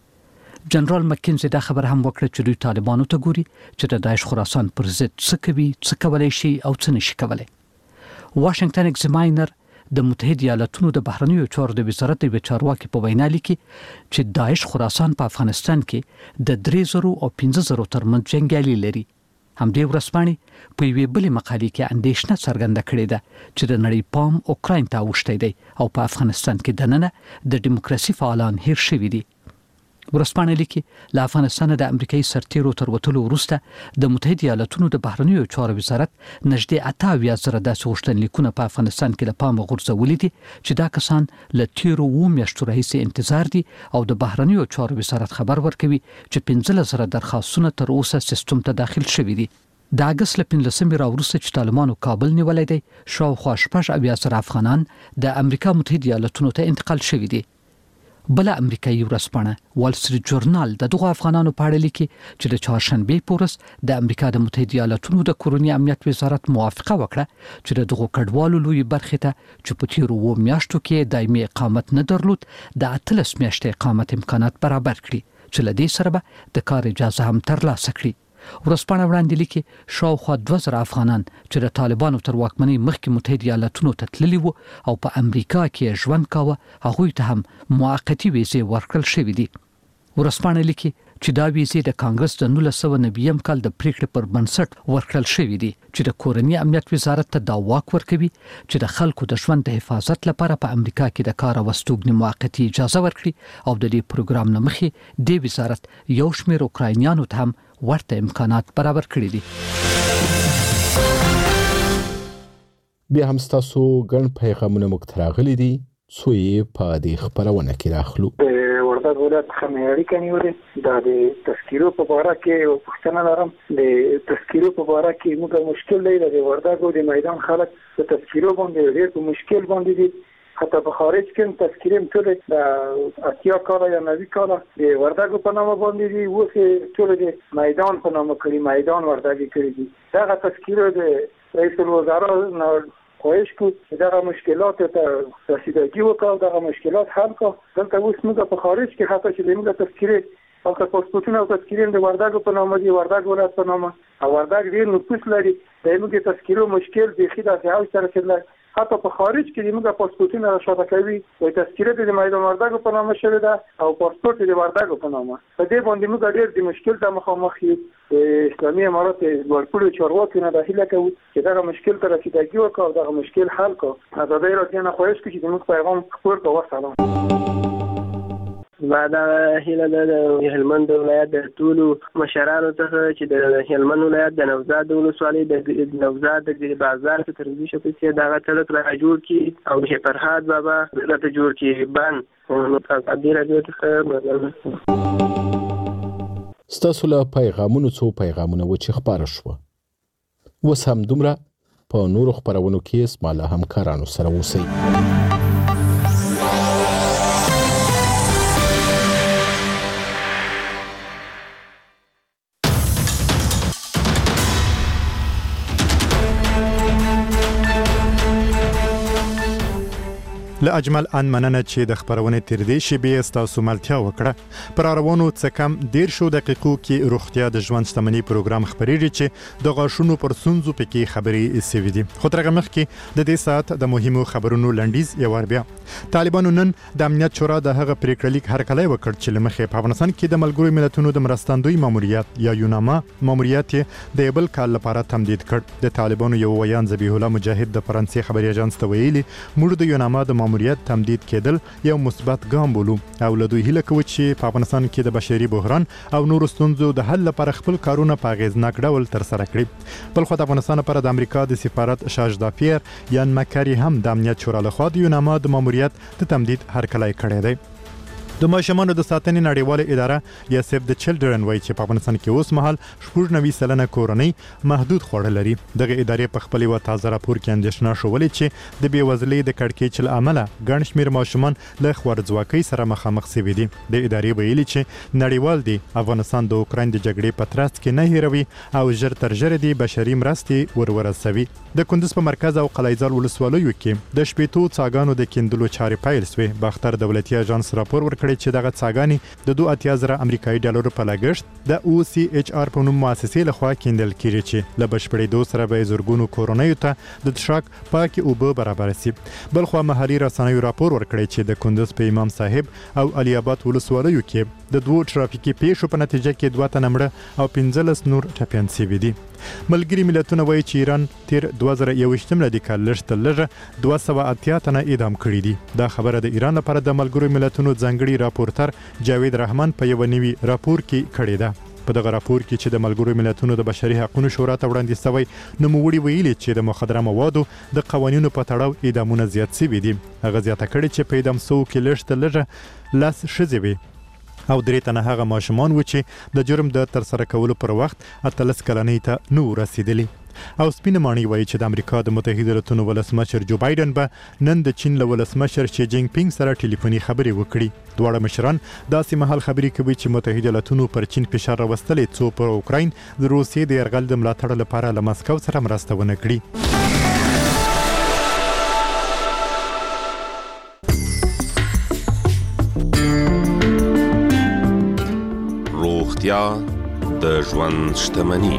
[SPEAKER 14] جنرال مکینزي دا خبر هم وکړه چې دوی طالبانو ته ګوري چې د داعش خراسان پر ضد څه کوي څه کولای شي او څه نشي کولای. واشنگټن ایگزاماینر د متحده ایالاتونو د بهرنیو چارو د وزارت د چارواکي په وینا لیکي چې داعش خراسان په افغانستان کې د 3000 او 15000 ترمنځ جنگیالي لري. همدې ورځپاڼې په یوې بلې مقالې کې اندېښنه څرګنده کړې ده چې د نړۍ پام اوکراین ته اوښتی دی او په افغانستان کې دننه د دیموکراسي فعالان هیر شوي دي. ورځپاڼه لیکي له افغانستان د امریکایي سرتیرو تر وتلو وروسته د متحده ایالاتونو د بهرنیو چارو وزارت نږدې 88,000 داسې غوښتنلیکونه په افغانستان کې له پامه غورځولي دي چې دا کسان له تیرو 2 میاشتو راهیسې انتظار دي او د بهرنیو چارو وزارت خبر ورکوي چې 15,000 درخواستونه تر اوسه سیستم ته داخل شوي دي. د اگست له 15 راوروسته چې طالبانو کابل نیولای دی شاوخوا 18,000 افغانان د امریکا متحده ایالاتونو ته انتقال شوي دي. بل امریکایي ورځپاڼه وال سټریټ جورنال د دغه افغانانو په اړه لیکي چې د چهارشنبه پورس د امریکا د متحده ایالاتونو د کورونی امنیت وزارت موافقه وکړه چې دغه کډوالو لوی برخه ته چې په تیرو و میاشتو کې دایمي اقامت نه درلود د 13 میاشتې اقامت امکانات برابر کړي چې لدې سره به د کار اجازه هم ترلاسه کړي. ورځپاڼه وړاندې لیکي شاوخوا 2000 افغانان چې د طالبانو تر واکمنۍ مخکې متحده ایالاتونو ته تللي وو او په امریکا کې ژوند کاوه هغوی ته هم موقتی ویزې ورکړل شوې دي. ورځپاڼه لیکي چې دا ویزې د کانګرس د 1990 کال د پریکړې پر بنسټ ورکړل شوې دي چې د کورنی امنیت وزارت ته دا واک ورکوي چې د خلکو د ژوند د حفاظت لپاره په امریکا کې د کار او استوګنې موقتی اجازه ورکړي او د دې پروګرام نه مخې د وزارت یو شمېر اوکراینیانو ته هم ورته امکانات برابر کړی دي.
[SPEAKER 18] بیا هم تاسو ګڼ پیغامونه مو تراغلي دي څو یې په دې خبرونه کې راخلو.
[SPEAKER 4] وردګ ولایت خمیاري کنيوري دا د تذکیرو په اړه کې پوښتنه لرم. د تذکیرو په اړه کې موږ مشکل دی د وردګ د میدان خلک د تذکیرو باندې ډېر مشکل باندې دي. حتی په خارج کې تذکیرم ټول د اتیا کاله یا 90 کاله د وردګ په نامه باندې دي اوسه ټول د میدان په نامه کړی میدان وردګ کړی دي. دا تذکیرو د رئیس الوزرا خواهش کو چې دا مشکلات ته رسیدگی وکړو دا مشکلات حل کو. دلته اوس موږ په خارج کې حتی چې موږ تذکیره او پاسپورتونه او تذکیرې د وردګ په نامه دي وردګ ولایت په نامه او وردګ ډیر نفوس لري د موږ تذکیرو مشکل بيخي د ځای سره کې حتی په خارج کې موږ پاسپورتونه راځه کوي او تذکیره د میدان وردګ په نامه شوی دا او پاسپورت د وردګ په نامه په دې باندې موږ ډیر د مشکل ته مخامخ یو. اسلامي امارات ورکوړو چارواکي نه داخله کوي چې دا مشکل ته رسیدګي وکړو دا مشکل حل کو. ازادي راډیو نه خواهش کوي چې موږ پیغام خپور کوو. سلام
[SPEAKER 6] بعد هیله د هلمند ولایت د ټولو مشرانو څخه چې د هلمند ولایت د نوزاد ولسوالۍ د نوزاد د بازار په ترځي شپې دغه سړک را جوړ کړي او د فرهاد بابا راته جوړ کړي باندې ازادي راډیو ته
[SPEAKER 18] ستاسو له پیغامونو څو پیغامونه و چې خبره شوه. اوس هم دومره په نورو خپرونو کې زما له همکارانو سره اوسئ.
[SPEAKER 1] له اجمل ان مننه چې د خبرونې تر دې شیبې ستاسو ملتیا وکړه. پر روانو څه کم 10 دقیقو کې روغتیا د ژوند شتمنۍ پروګرام خبرېږي چې د غاښونو پر ستونزو پکې خبرې سوي دي. خو تر هغه مخکې د دې ساعت د مهمو خبرونو لنډیز یو ور بیا. طالبانو نن د امنیت شورا د هغه پریکړه لیک هرکلی وکړ چې لمخې په افغانستان کې د ملګرو ملتونو د مرستندوی ماموریت یا یوناما ماموریت د بل کال لپاره تمدید کړ. د طالبانو یو ویان ذبیح الله مجاهد د فرانسې خبري اژانس ته ویلي موږ د یوناما د ماموریت تمدید کېدل یو مثبت ګام بولو او له دوی هیله کوو چې په افغانستان کې د بشري بحران او نورو ستونزو د حل لپاره خپل کارونه په اغیزناک ډول ترسره کړي. بل خو د افغانستان لپاره د امریکا د سفارت شاجدافیر یان مکری هم د امنیت شورا لخوا د یوناما د ماموریت د تمدید هرکلی کړی دی. د ماشومانو د ساتنې نړیواله اداره یا سیف د چلډرن وایي چې په افغانستان کې اوس مهال 90% کورنۍ محدود خواړه لري. دغه ادارې په خپل یو تازه راپور کې اندېښنه شولې چې د بېوزلۍ د کړکېچ له امله ګڼ شمېر ماشومان له خوارځواکۍ سره مخامخ شوي دي. د ادارې ویلي چې نړیوال دی افغانستان د اوکراین د جګړې په ترڅ کې نه هیروي او ژر تر ژره دی بشري مرستې ورسوي. د کندوز په مرکز او قلعه‌زال ولسوالیو کې د شپېتو څاګانو د کیندلو چارې پیل شوې. باختر دولتي اژانس راپور ورکړی چې دغه څاګانې د 2.0 امریکایي ډالرو په لګښت د OCHR په نوم مؤسسې لخوا کیندل کیږي چې له بشپړېدو سره به زورګونو کورنیو ته د څښاک پاکې اوبه برابر شي. بل خو محلي رسنیو راپور ورکړی چې د کندوز په امام صاحب او علي آباد ولسوالیو کې د 2 ټرافیکي پیښو په نتیجه کې 2 تنه مړه او 15 نور ټپیان شوي دي. ملګری ملتونه وایي چې ایران تیر 2021 ملي کال لږ 280 تنه اعدام کړي دي. دا خبره د ایران لپاره د ملګرو ملتونو ځانګړي راپورټر جاوید رحمان په یو نوي راپور کې کړی ده. په دغه راپور کې چې د ملګرو ملتونو د بشري حقوقو شورا ته وړاندې شوی نو موړي ویلي چې د مخدره موادو د قوانینو په تړاو اعدامونه زیات شوي دي. هغه زیاته کړي چې په اعدام سو کې لږ لاس ښځې وي او 3 تنه هغه ماشومان و چې د جرم د ترسره کولو پر وخت 18 کلنۍ ته نو رسیدلی. او سپینه مانی وایي چې د امریکا د متحده ایالاتونو ولسمشر جو بایدن به نن د چین له ولسمشر شي جینګ پینګ سره ټلیفوني خبرې وکړي. دواړه مشران داسې مهال خبرې کوي چې متحده ایالاتونو پر چین فشار راوستلې څو پر اوکراین د روسیې د یرغل د ملاتړ لپاره له مسکو سره مرسته ونه کړي.
[SPEAKER 7] روغتیا د ژوند شتمنۍ.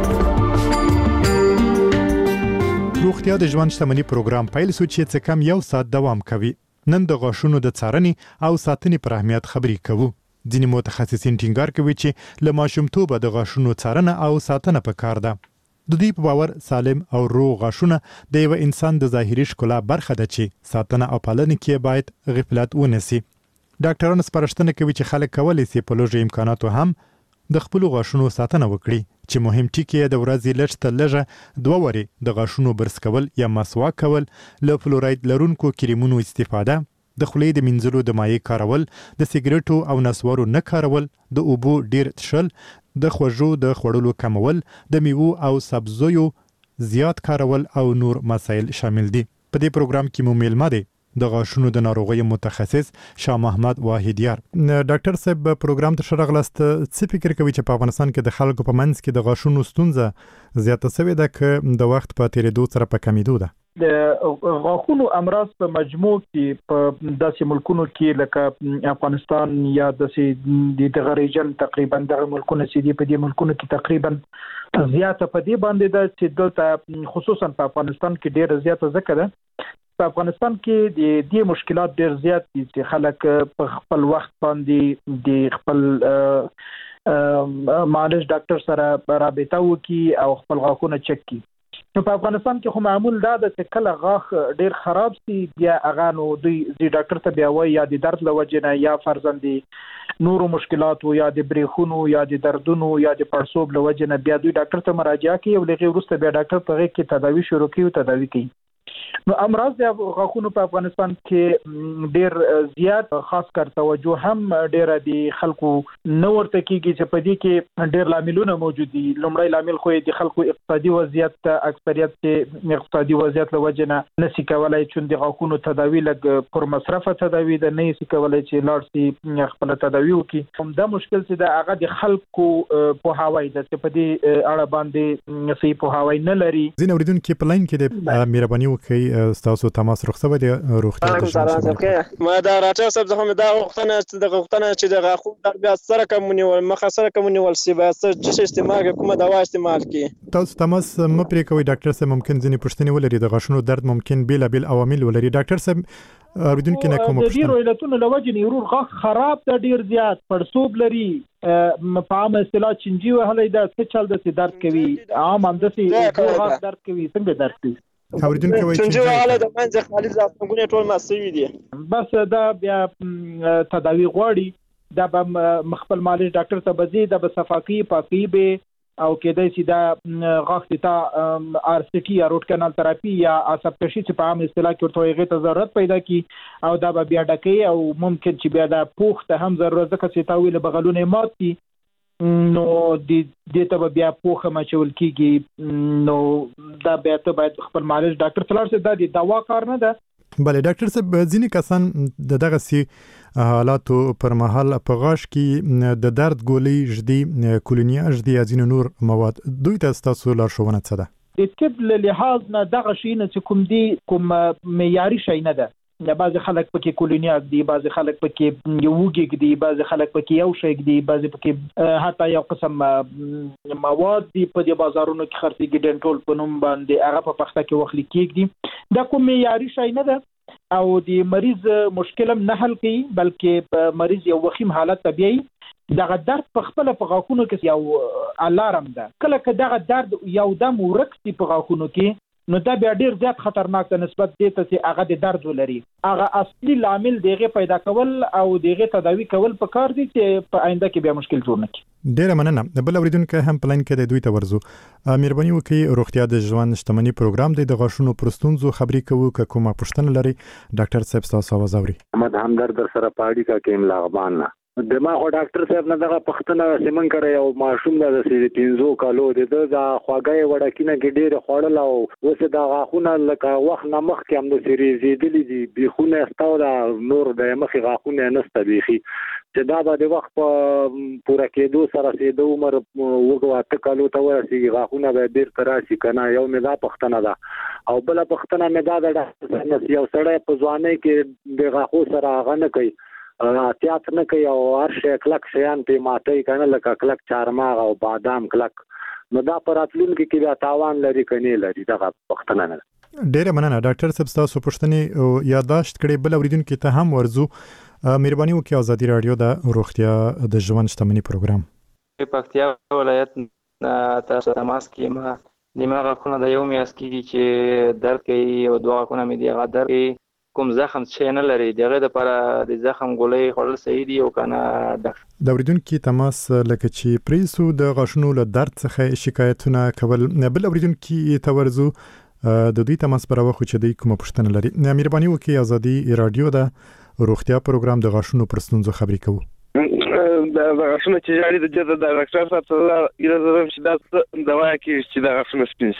[SPEAKER 1] روغتیا د ژوند شتمنۍ پروګرام پیل شو چې څه کم یو ساعت دوام کوي. نن د غاښونو د څارنې او ساتنې پر اهمیت خبرې کوو. ځینې متخصصین ټینګار کوي چې له ماشومتوبه د غاښونو څارنه او ساتنه پکار ده. د دوی په باور سالم او روغ غاښونه د یو انسان د ظاهري ښکلا برخه ده چې ساتنه او پالنه کې باید غفلت ونسی. ډاکټران سپارښتنه کوي چې خلک کولی شي په لږ امکاناتو هم د خپل غاښونو ساتنه وکړي چې مهم ټکی د ورځې لږ تر لږه 2 واري د غاښونو برس کول یا مسواک کول، له فلوراید لرونکو کریمونو استفاده، د خولې د منځلو د مایع کارول، د سیګریټو او نسوارو نه کارول، د اوبو ډیر څښل، د خوږو د خوړلو کمول، د میوو او سبزیو زیات کارول او نور مسایل شامل دي. په دې پروګرام کې مو میلمه دی د غاښونو د ناروغیو متخصص شاه محمد واحدیار. ډاکټر صاحب پروګرام ته شرغلست څه فکر کوي چې په افغانستان کې د خلکو په منځ کې د غاښونو ستونزه زیاته شوې ده که د وخت په تیریدو سره په کمیدو ده؟
[SPEAKER 8] د غاښونو امراض په مجموع کې په داسې ملکونو کې لکه افغانستان یا دغه ریجن تقریبا دغه ملکونه چې دي په دې ملکونو کې تقریبا زیاته په دې باندې ده چې دلته خصوصا په افغانستان کې ډېر زیاته ځکه ده. په افغانستان کې د دې مشکلات ډېر زیات دي چې خلک په خپل وخت باندې د خپل معالج ډاکټر سره رابطه وکړي او خپل غاښونه چک کړي. نو په افغانستان کې خو معمول دا د کله غاښ ډیر خراب سي بیا هغه نو دوی ډاکټر ته بیا وایي یا د درد لوجنه یا فرزندي نورو مشکلاتو یا د بریخونو یا د دردونو یا د پړسوب لوجنه بیا دوی ډاکټر ته مراجعه کوي او لږه وروسته بیا ډاکټر په هغه کې تداوی شروع کوي او تداوی کوي. نو امراض د غاښونو په افغانستان کې ډیر زیات خاص کر توجه هم ډیر د خلکو نو ورته کیږي چې په دې کې ډیر لاملونه موجود دي. لومړی لامل خو د خلکو اقتصادي وضعیت اکثریت کې اقتصادي وضعیت له وجې نه نشي کولای چې د غاښونو تداوی لګ پر مصرفه تداوی د نه شي کولای چې لاړ شي خپل تداوی وکړي. دا مشکل چې د هغه د خلکو په هواي د په دې اړه باندې صحیح په هواي نه لري.
[SPEAKER 1] زین اوریدونکو په لاین کې د مهرباني وکړئ تاسو تماس رخصت دی روغتیا
[SPEAKER 9] ما دا راټا صاحب زه هم دا وختنه چې د غاښو درد بیا سره کومونی ول مخه سره کومونی ول سی بیا څه استعمال کومه دوا استعمال کی.
[SPEAKER 1] تاسو تماس م پرې کوي ډاکټر صاحب ممکن ځینې پوښتنې ولري د غاښونو درد ممکن بیل عوامل ولري. ډاکټر صاحب اوریدونکو نه کوم
[SPEAKER 8] پوښتنه د ډیرو علتونو لوجه نیرور غاښ خراب د ډیر زیات پړسوب لري په عام اصطلاح چنجي وهلې دا څه چل د درد کوي عام اندسي غاښ درد کوي څنګه درد کوي
[SPEAKER 1] اوریدونکو وایي
[SPEAKER 9] چې حاله د منځ خالي ځاتونه ټول مسوي دي
[SPEAKER 8] بس دا بیا تداوی غواړي دا به مخبل مالش ډاکټر ته بزي دا به صفاقي پاکي به او کېدای شي دا غاښ ته آر سی ټي یا روټ کانال تراپي یا عصب کشي چې په عام اصطلاح کې ورته هغه ته ضرورت پیدا کی او دا به بیا ډکې او ممکن چې بیا دا پوښ ته هم ضرورت ځکه چې تاویل بغلونه مات کی نو د ته بیا پوښه مچول کیږي نو دا بیا ته باید خپل مالش ډاکټر تلار سره د دوا کار نه ده.
[SPEAKER 1] بله ډاکټر صاحب ځینې کسان دغه سي حالاتو پر مهال په غاښ کې د درد ګولۍ ژدي کولونیا ژدي ځینې نور مواد دوی ته تاسو لارښوونه څه ده؟
[SPEAKER 8] د طب له لحاظ نه دغه شی نه چې کوم دی کوم معیاري شی نه ده. بعض خلک پکې کولونیا دي بعض خلک پکې یوګي دي بعض خلک پکې یو شی دي بعض پکې حتی یو قسم مواد دي په دې بازارونو کې خرڅيږي ډنټول په نوم باندې هغه په پخته کې وخت لیکيږي دا کوم معیاري شی نه ده او د مریض مشکل هم نه حل کوي بلکې مریض یو وخیم حالت طبيعي دغه درد په خپل په غاښونو کې یو الارم ده کله که دغه درد یو دم ورکتي په غاښونو کې نو دا بیا ډیر زیات خطرناک ده نسبت دې ته چې هغه د درد ولري. هغه اصلي لامل دیغه پیدا کول او دیغه تداوی کول په کار دي چې په آینده کې بیا مشکل جوړ نه کړي.
[SPEAKER 1] ډیر مننه. بل اوریدونکو هم پلان کې د دوی ته ورزو مهرباني وکړئ روغتیا د ژوند شتمنۍ پروګرام د غاښونو پرستونزو خبرې کوو که کومه پوښتنه لري ډاکټر صاحب تاسو आवाज اوري.
[SPEAKER 10] احمد همدرد سره پاړی کا کېم لاغبان نه دماغ ډاکټر صاحب نه دغه پښتنه سیمن کړی او ماشوم د 3 کالو د خواګای وړکینه کې ډېر خوړل او اوس د غاښونه لکه وخت نه مخ کې هم د سری زیدلې دي بيخونه استاو دا نور د مخ غاښونه نسته بيخي چې دا به د وخت په پوره کېدو سره سیده عمر وګواته کالو ته ورسیږي غاښونه به ډېر کراشي کنه یو نه دا پښتنه ده او بل پښتنه نه دا د یو سړی په ځواني کې د غاښو سره غنه کوي احتیاط نه کوي او هر شی کلک شیان په ماته کنه لکه کلک چارماغ او بادام کلک نو دا پراتلونکو کې بیا تاوان لري کني لري دغه پښتنه نه.
[SPEAKER 1] ډیره مننه ډاکټر صاحب تاسو پوښتنې یاداشت کړې بل اوریدونکو ته هم ورزو مهرباني وکړئ ازادي رادیو د روغتیا د ژوند شتمنۍ پروګرام
[SPEAKER 12] په پکتیا ولایت تاسو تماس کې ما دماغ خونه د یو میاس کې چې درد کوي او دوا خونه مې دی غا درد کوم زخم چې نه لري دغه لپاره د زخم ګولۍ خورل صحیح دي او کنه
[SPEAKER 1] د اوریدونکو تماس لکه چې پریسو د غاښونو له درد څخه شکایتونه کول بل اوریدونکو تورزو د دوی تماس پر واخو چې د کوم پوښتنه لري مهرباني وکړئ ازادي رادیو د روغتیا پروګرام د غاښونو پرستونزو خبرې کوو
[SPEAKER 24] د غاښونو چې جاري د جده د ډاکټر صاحب ته ایله چې دا دوا کې چې د غاښونو سپینش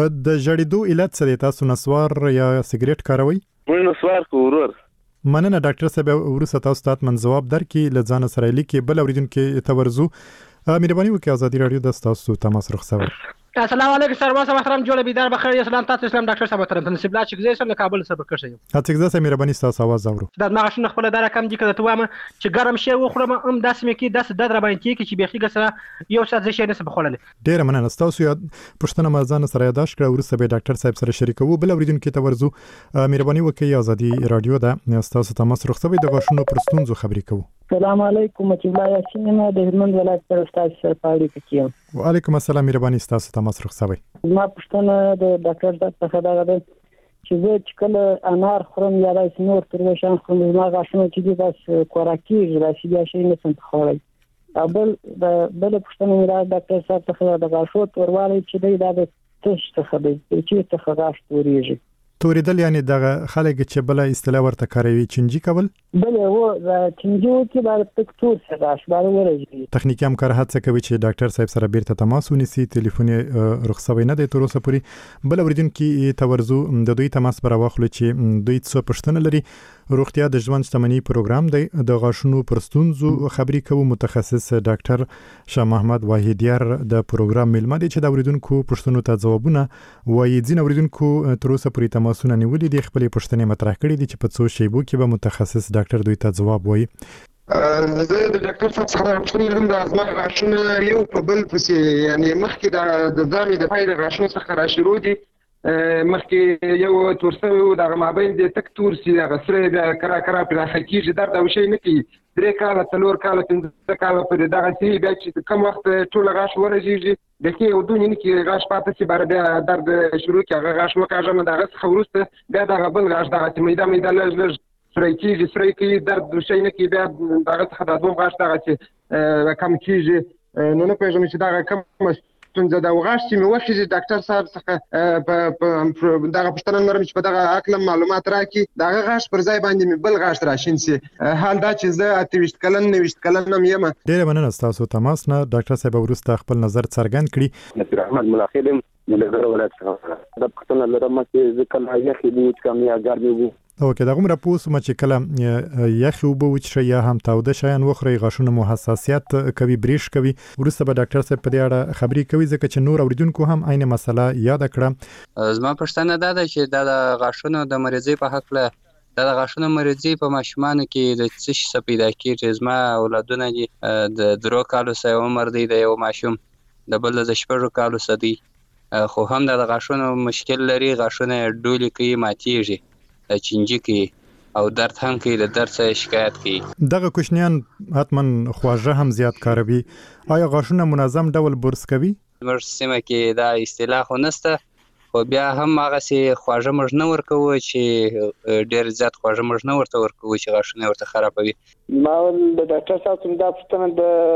[SPEAKER 1] د جړېدو علت څه تاسو نسوار یا سیګریټ کاروي
[SPEAKER 24] مونږ نسوار کوور
[SPEAKER 1] مننه ډاکټر صاحب ورسره تاسو ته من جواب درکې لزان سره لیکي بل اوریدونکو تورزو مهرباني وکړئ ازادي رادیو د تاسو تماس رخصوي.
[SPEAKER 25] السلام علیکم سرما محترم جوړ بیدار بخیر اسلام تاسو اسلام ډاکټر صاحب محترم تنسیب لا چې زه سم کابل سره بکښم
[SPEAKER 1] اته زه مهرباني تاسو आवाज اورو
[SPEAKER 25] دا ما غشنه خپل دره کم دي کړه ته وامه چې ګرم شی وخورم ام داس مې کې داس د دربان کې چې بيخي ګسره یو څه ځای نه بخولل
[SPEAKER 1] ډیر مننه تاسو یاد پښتنه مرزان سره یاداش کړه ورسره به ډاکټر صاحب سره شریکو بل اوریدونکو ته ورزو مهرباني وکړئ ازادي رادیو دا تاسو تماس رخصوي د غاښونو پرستونزو خبرې کوو
[SPEAKER 11] السلام علیکم چې الله یاسین د هلمند ولایت پر استاد سره پاړې کې
[SPEAKER 1] وعلیکم السلام مهرباني تاسو تماس رخصوي
[SPEAKER 11] ما پښتنه د ډاکټر څخه دا غواړم چې زه چې کله انار خورم یا د نور تر وشان خورم ما غاښونه چې دي بس خوراکي راشي یا شي نه څنګه خوري بل پښتنه مې دا ډاکټر صاحب څخه د غاښو توروالی چې دا د تش څخه دی چې څخه غاښ توريږي
[SPEAKER 1] توریدل یعنی دغه خلک چې بل اصطلاح ورته کاروي چنجي کول
[SPEAKER 11] بل هو چنجي کې بعد تکتور سره شباره ورځي
[SPEAKER 1] تخنیکی همکار هڅه کوي چې ډاکټر صاحب سره بیرته تماس ونیسي ټلیفون رخصوي نه دی تر اوسه پورې بل اوریدونکو تورزو د دوی تماس پر واخلو چې دوی څه پښتنه لري روغتیا د ژوند شتمنۍ پروګرام دی د غاښونو پرستونزو خبري کوي متخصص ډاکټر شاه محمد واحدیار د پروګرام ملما دي چې د اوریدونکو پښتنو ته ځوابونه وایي ځین اوریدونکو تر اوسه پورې تماسونه نیولې دي خپل پښتنې مطرح کړي دي چې په څو شیبو کې به متخصص ډاکټر دوی ته ځواب وایي
[SPEAKER 13] زه د ډاکټر صاحب سره پوښتنه لرم د ازما غاښونه یو په بل پسې یعنی مخکې د ځامې د پای د غاښونو څخه را شروع دي مخکې یو تورسوي د مابین د تک تور سي د غسرې د کرا پراخه کیږي درد او شي نه کوي 3 کاله 4 کاله 5 کاله پر دغه سي بیا چې کوم وخت ټول غاښ ورژيږي د کې او دونی کې غاښ پاتې سي بار بیا درد شروع کیږي غاښ وکاږم دغه څخه ورسته بیا دغه بل غاښ دغه میده لږ سره کې درد شي نه کوي بیا دغه څخه د دوه غاښ دغه چې کم کیږي نو نه پېژنم چې دغه کم څنګه دا وغاښ چې مې وخت ډاکټر صاحب څخه په دغه پښتنه نرم چې په دغه عقل معلومات راکړي دغه غاښ پر ځای باندې مې بل غاښ راشین سي حال دا چې زه 28 کلن 29 کلن یم
[SPEAKER 1] ډېر مننه تاسو تماس نه ډاکټر صاحب ورسته خپل نظر څرګند کړي
[SPEAKER 15] نصیر احمد ملاخیدم د ولایت څخه د پښتنه لرم چې ځکه لا یخي بو چې کم یا ګرمي بو
[SPEAKER 1] اوکې دا کومه پوس ما چې کله یخي وبو چې یا هم تاوده شایان وخوري غاښونه مو حساسیت کوي بریش کوي ورسته به ډاکټر صاحب په دې اړه خبري کوي ځکه چې نور اوریدونکو هم عین مسله یاد کړه
[SPEAKER 16] زما پښتنه دا ده چې دا د غاښونو د مریضي په حق له د غاښونو مریضي په ماشومان کې د څه شي پیدا کیږي زما اولادونه دي د 3 کالو سره عمر دی د یو ماشوم د بل د 6 کالو سره دی خو هم د غاښونو مشکل لري غاښونه ډولې کوي ماتيږي چنجي کوي او درد هم کوي د درد څخه شکایت کوي
[SPEAKER 1] دغه کوشنیان حتمن خواږه هم زیات کاروي آیا غاښونه منظم ډول برس کوي
[SPEAKER 16] موږ سیمه کې دا اصطلاح خو نشته خو بیا هم هغه سي خواږه موږ نه ورکو چې ډېر زیات خواږه موږ نه ورکو چې غاښونه ورته خرابوي
[SPEAKER 15] ما د ډاکټر صاحب څخه دا پوښتنه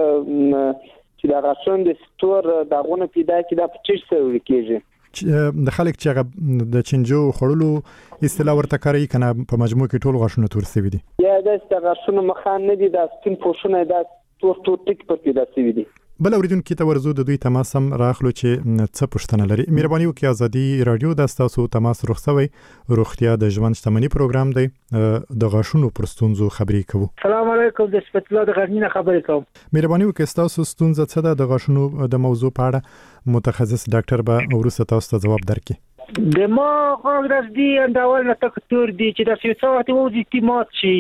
[SPEAKER 15] د چې دا غاښونه د ستور داغونه پیدا کی دا په څه سره کیږي
[SPEAKER 1] د خلک چې د چنجو خړلو اصطلاح ورته کوي کنه په مجموع کې ټول غاښونه تور سوي دي
[SPEAKER 15] یا د غاښونو مخان نه دي د سپین پوښونه د تور ټیک پر پیدا سوي دي
[SPEAKER 1] بل اوریدونکو ته ورزو د دوی تماس هم راخلو چې څه پوښتنه لري مهرباني وکړئ ازادي رادیو د تاسو تماس رخصوي روغتیا د ژوند شتمنۍ پروګرام دی د غاښونو پرستونزو خبري کوو
[SPEAKER 11] السلام علیکم د سپیشل د غرنینه خبرې کوم
[SPEAKER 1] مهرباني وکړئ تاسو ستونزه څه ده د غاښونو د موضوع په اړه متخصص ډاکټر به ورسته تاسو ته ځواب درکړي
[SPEAKER 11] د ما غوږ دي انداول نه تکتور دي چې د سیاست او د اعتماد شي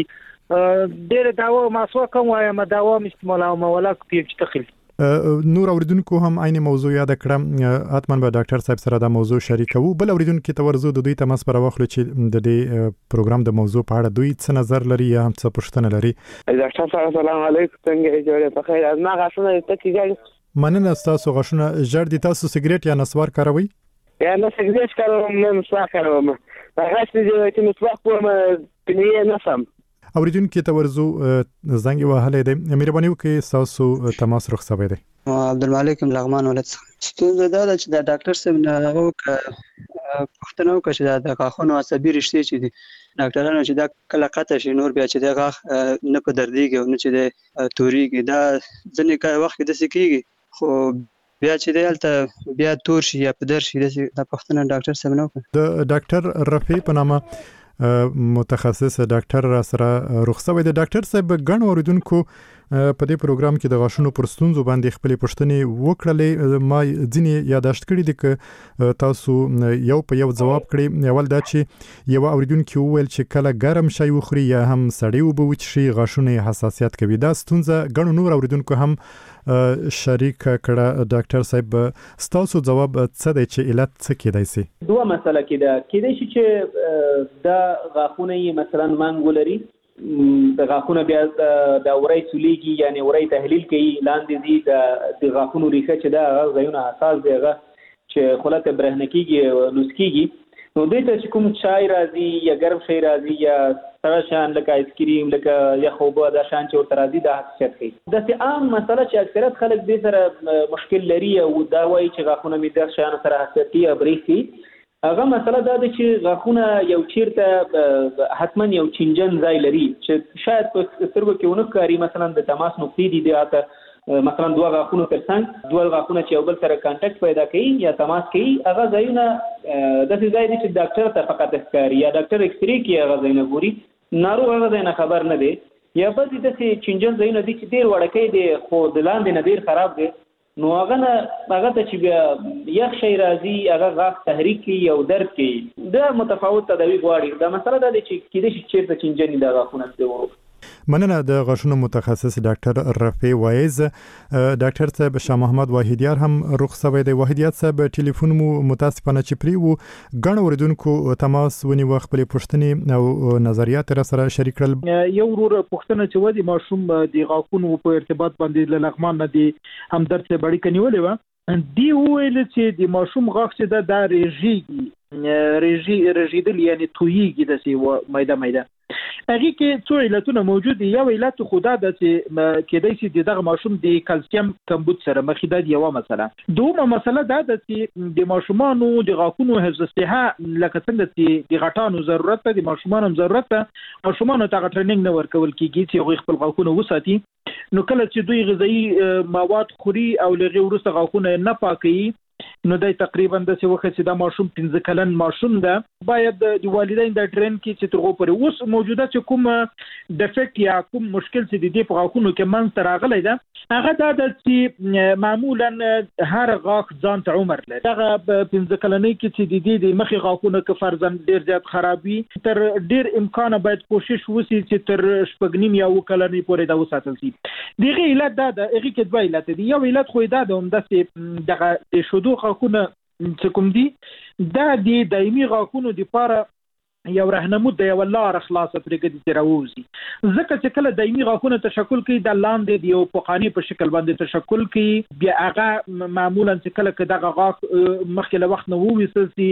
[SPEAKER 11] ډېر داوا مسوا کوم وایم داوا استعمالوم ولا کوي چې تخیل
[SPEAKER 1] نور اوریدونکو هم عین موضوع یاد کړم اتمن به ډاکټر صاحب سره دا موضوع شریکو بل اوریدونکو ته ورزو د دوی تماس پر واخلو چې د دې پروګرام د موضوع په اړه دوی څه نظر لري یا هم څه پوښتنه لري
[SPEAKER 15] ډاکټر صاحب السلام علیکم څنګه جوړه په خیر از ما غاښونه ته کیږي
[SPEAKER 1] مننه تاسو غاښونه جړ دي تاسو سیګریټ یا نسوار کاروي
[SPEAKER 15] یا نه سیګریټ کاروم نه نسوار کاروم هغه چې نسوار کوم پنی نه سم
[SPEAKER 1] اوریدونکو ته ورزو زنګ وهلې ده مهرباني وکړئ تاسو تماس رخصوي ده
[SPEAKER 17] عبدالمالک لغمان ولت ستونزه دا ده چې د ډاکټر صاحب نه پوښتنه وکړه چې د غاښونو عصبي رشتې چې دي ډاکټرانو چې دا کله قطع شي نور بیا چې د غاښ نه په درديږي او نه چې د توريږي دا ځنې وخت کې د سکیږي خو بیا چې دلته بیا تور شي یا په در شي د پښتنه ډاکټر صاحب نه وکړه
[SPEAKER 1] د ډاکټر رفیع په نامه متخصص ډاکټر را سره رخصوي د ډاکټر صاحب غن اوریدونکو په دې پروګرام کې د غاښونو پرستونزو باندې خپل پوښتنې وکړلې ما ځینې یاداشت کړې دي چې تاسو یو په یو جواب کړی اول دا چې یو اوریدونکو ویل چې کله ګرم شي وخوري یا هم سړی وبو چې غاښونه حساسیت کوي دا ستونزه غن نور اوریدونکو هم شریک کړه ډاکټر صاحب تاسو جواب څه دی چې علت څه کېدای شي
[SPEAKER 26] دوه مسله کېدای شي چې دا غاښونه مثلا منګولري
[SPEAKER 3] د غاښونو بیا د وری سولیږي یعنی وری تحلیل کوي لاندې دي د غاښونو ریښه چې دا ځایونه حساس دی هغه چې خلک برهنه کیږي لوس کیږي نو دوی ته چې کوم چای راځي یا ګرم شی راځي یا سره شان لکه آیس کریم لکه یخ اوبه دا شان چې ورته راځي دا حساسیت کوي داسې عام مسله چې اکثریت خلک دې سره مشکل لري او دا وایي چې غاښونه مې د شیانو سره حساسیت کوي او برېښي هغه مسله دا ده چې غاښونه یو چیرته حتما یو چینجن ځای لري چې شاید په سترګو کې ونه ښکاري مثلا د تماس نقطې دي دې مثلا دوه غاښونه ترڅنګ دوه غاښونه چې یو بل سره کانټیکټ پیدا کوي یا تماس کوي هغه ځایونه داسې ځای دي چې ډاکټر ته فقط ښکاري یا ډاکټر ایکسرې کوي هغه ځایونه ګوري ناروغ هغه ځای نه خبر نه دی یا بعضې داسې چینجن ځایونه دي چې ډېر وړوکی دی خو د لاندې نه ډېر خراب دی نو هغه ته چې بیا یخ شی راځي هغه غاښ تحریک کوي او درد کوي دا متفاوت تداوي غواړي دا مسله دا دی چې کیدای شي چېرته چینجن دا غاښونه دی
[SPEAKER 1] مننه د غاښونو متخصص ډاکټر رفیع وایز ډاکټر صاحب شاه محمد واحدیار هم رخ سوی دی واحدیار صاحب ټلیفون مو متاسفانه چې پری وو غن اوریدونکو تماس ونیو خپل پوښتنې او نظریات را سره شریک کړل
[SPEAKER 8] یو ورور پوښتنه چې ودی ماشوم د غاښونو په ارتباط باندې له لغمان نه دی هم درد څخه بړی کنیولې و دی ویل چې د ماشوم غاښ چې د رژیدل یعنی تویږي د سی مایده هغه کې څو علتونه موجود دي یو علت خدا د چې کېدای شي دغه ماشوم د کلسیم کمبود سره مخ د یو مسله دومره مسله دا د چې د ماشومانو د غاښونو حفظ صحه لکه څنګه چې د غټانو ضرورت د ماشومانو ضرورت ماشومانو ته ټریننګ نه ورکول کیږي چې خپل غاښونه وساتي نو کله چې دوی غذایی مواد خوري او لږه ورسته غاښونه نه پاکي نو دای تقریبا د څه وخت چې دا ماشوم 15 کلن ماشوم ده باید د والدین د ټرین کې چې ترغو پر اوس موجوده چې کوم ډیفیکټ یا کوم مشکل چې د دې په غاښونو کې منځ ته راغلی ده هغه دا د چې معمولا هر غاښ ځان ته عمر لري هغه 15 کلنۍ کې چې د دې د مخې غاښونو کې فرضاً ډیر زیات خرابي تر ډیر امکان باید کوشش وشي چې تر شپږنیم یا وکلنۍ پورې دا وساتل شي دغه علت دا د هغه کې دوه علت دي یو علت خو دا د همداسې دغه شودو غاښونه چې کوم دي دا د دایمي غاښونو لپاره یو رهنمود دی والله خلاصه پرګدي چې راوځي ځکه چې کله دایمي غاښونه تشکل کوي د لاندې دی او پوقانی په شکل باندې تشکل کوي بیا هغه معمولا چې کله دغه غاښ مخکې له وخت نه وویسل شي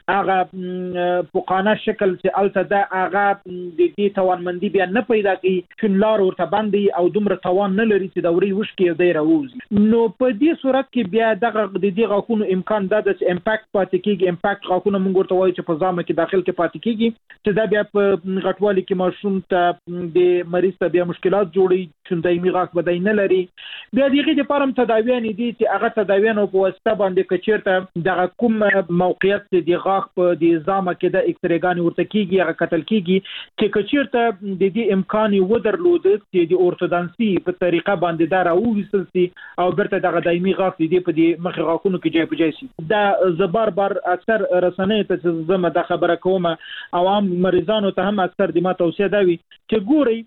[SPEAKER 8] هغه پوقانه شکل چې الته د هغه د دې توانمندي بیا نه پیدا کوي چې لار ورته باندې او دومره توان نه لري چې د وری وشکي دی راوځي نو په دې صورت کې بیا دغه د دې غاښونو امکان دا د امپاکټ پاتې کیږي امپاکټ غاښونه موږ ورته وایو چې په ځامه کې داخل کې پاتې کیږي چې دا بیا په غټوالي کې ماشوم ته د مریض ته بیا مشکلات جوړي چې دایمي غاښ بدای نه لري بیا دغه لپاره تداویان دي چې هغه تداویان په واسطه باندې کچیرته دغه کوم موقعیت د غاښ په د ځامه کې د اکسرېګان ورته کیږي هغه قتل کیږي چې کچیرته د دې امکان و درلود چې د اورتودانسي په طریقه باندې دا راوېسل سي او برته دغه دایمي غاښ دې په دې مخ غاښونو کې جای په جای سي دا زبر بار اکثر رسنۍ ته زما د خبره کوم عوام مریضانو ته هم اکثر د ما توصیه دا وي چې ګوري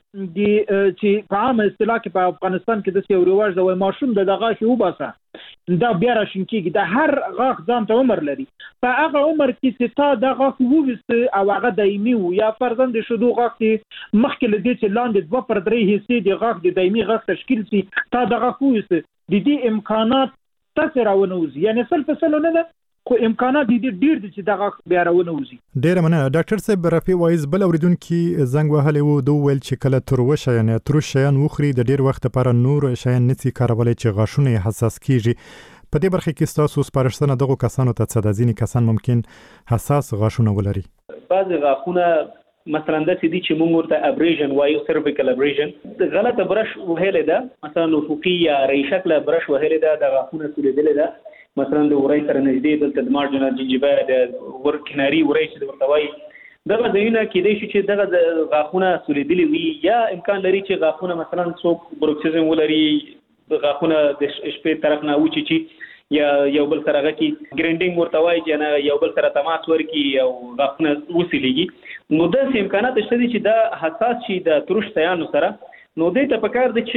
[SPEAKER 8] چې په عامه اصطلاح کې په افغانستان کې د څه یو رواج دی ماشوم د غاښ وباسه دا بیا راشین کېږي د هر غاښ ځان ته عمر لري په هغه عمر کې چې تا د غاښ وویسته او هغه دایمي و یا فرضاً د شودو غاښ کې مخکې له دې چې لاندې 2 پر 3 حصې د غاښ د دایمي غاښ تشکیل شي تا د غاښ وویسته د دې امکانات تاسو راونوځي یعنی سل په سل نه ده خو امکانات دي ډیر دي چې دغه بیا راونوځي
[SPEAKER 1] ډیر مننه ډاکټر صاحب رفیع وایز بل اوریدونکو زنګ وهلی وو دوه ویل چې کله تروشه یعنی تروش شیان وخوري د ډیر وخت لپاره نور شیان نسی کارولای چې غاښونه حساس کیږي په دې برخه کې تاسو سپارښتنه دغه کسانو ته څه د ځینې کسان ممکن حساس غاښونه ولري
[SPEAKER 3] بعض غاښونه مثلا د دې چې موږ ورته ابریژن وایو سيرفیکل ابریژن غلطه برش وهلې ده مثلا افقي یا ری شکل برش وهلې ده د غاښونو سولېدلې ده مثلا د ورای سره نږدې دلته د مارجنال جنجیبا د ورکناري ورای چې د ورته وایي دغه ځایونه کېدای شي چې دغه غاښونه سولېدلي وي یا امکان لري چې غاښونه مثلا څوک بروکسیزم ولري غاښونه د شپې طرف نه وچی یا یو بل سره غکی ګرینډینګ ورته وایي چې نه یو بل سره تماس ورکی او غاښونه وسیلېږي نو د امکانات شته چې دا حساس شي د ترش شیانو سره نو دې ته پکار دي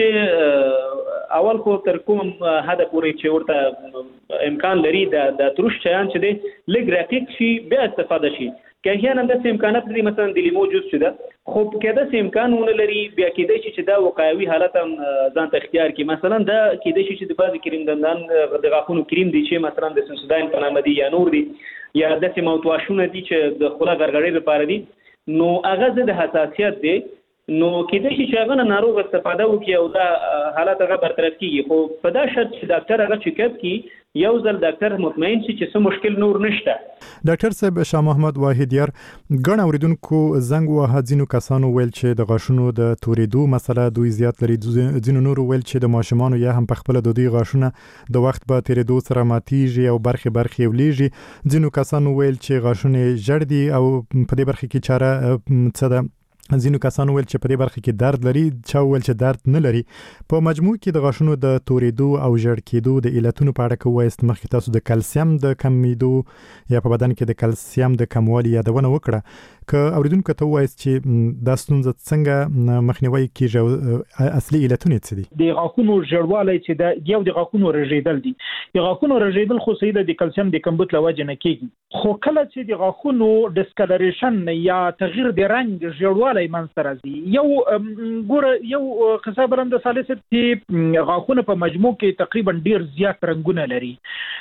[SPEAKER 3] چې اول خو تر کوم حد پورې چې ورته امکان لري د ترش شیان چې دې لږ رقیق شي بیا استفاده شي که احیانا د امکانات لري مثلا د لیمو جوس شته خو کېده چې امکانونه لري بیا کېدای شي چې دا وقایوي حالت هم ځان ته اختیار کړي مثلا دا کېدای شي چې د بعض کریم دندان د غاښونو کریم دي چې مثلا د سنسوداین په نامه دي یا نور دي یا داسې موتواشونه دي چې د خوله غرغړې لپاره دي نو هغه د حساسیت دی نو کېدای شي چې هغه ناروغ استفاده وکړي او دا حالت هغه برطرف کیږي خو په دا شرط چې ډاکټر هغه چیک اپ کړي یو ځل ډاکټر مطمئن شي چې څه مشکل نور نشته.
[SPEAKER 1] ډاکټر صاحب شاه محمد واحدیار ګڼ اوریدونکو زنګ وهه ځینو کسانو ویل چې د غاښونو د تورېدو مسله دوی زیات لري ځینو نور ویل چې د ماشومانو یا هم په خپل د دوی غاښونه د وخت په تیریدو سره ماتیږي او برخې ولیږي ځینو کسانو ویل چې غاښونه ژړ دي او په دې برخه کې چاره څه ده ځینو کسانو ویل چې په دې برخه کې درد لري چا ویل چې درد نه لري په مجموع کې د غاښونو د تورېدو او ژړ کېدو د علتونو په اړه کوایست مخکې تاسو د کلسیم د کمیدو یا په بدن کې د کلسیم د کموالي یادونه وکړه که اوریدونکو ته وایست چې دا ستونزه څنګه مخنیوي کیږي اصلي علتونه څه دي
[SPEAKER 8] د غاښونو ژړوالی چې د یو د غاښونو رژیدل دي د غاښونو رژیدل خو سیده د کلسیم د کمبود لوجه نه کیږي خو کله چې د غاښونو ډسکلریشن یا تغییر د رنگ ژړوالی منځته راځي یو ګوره یو قصه برم د ثالث چې غاښونه په مجموع کې تقریبا ډیر زیات رنگونه لري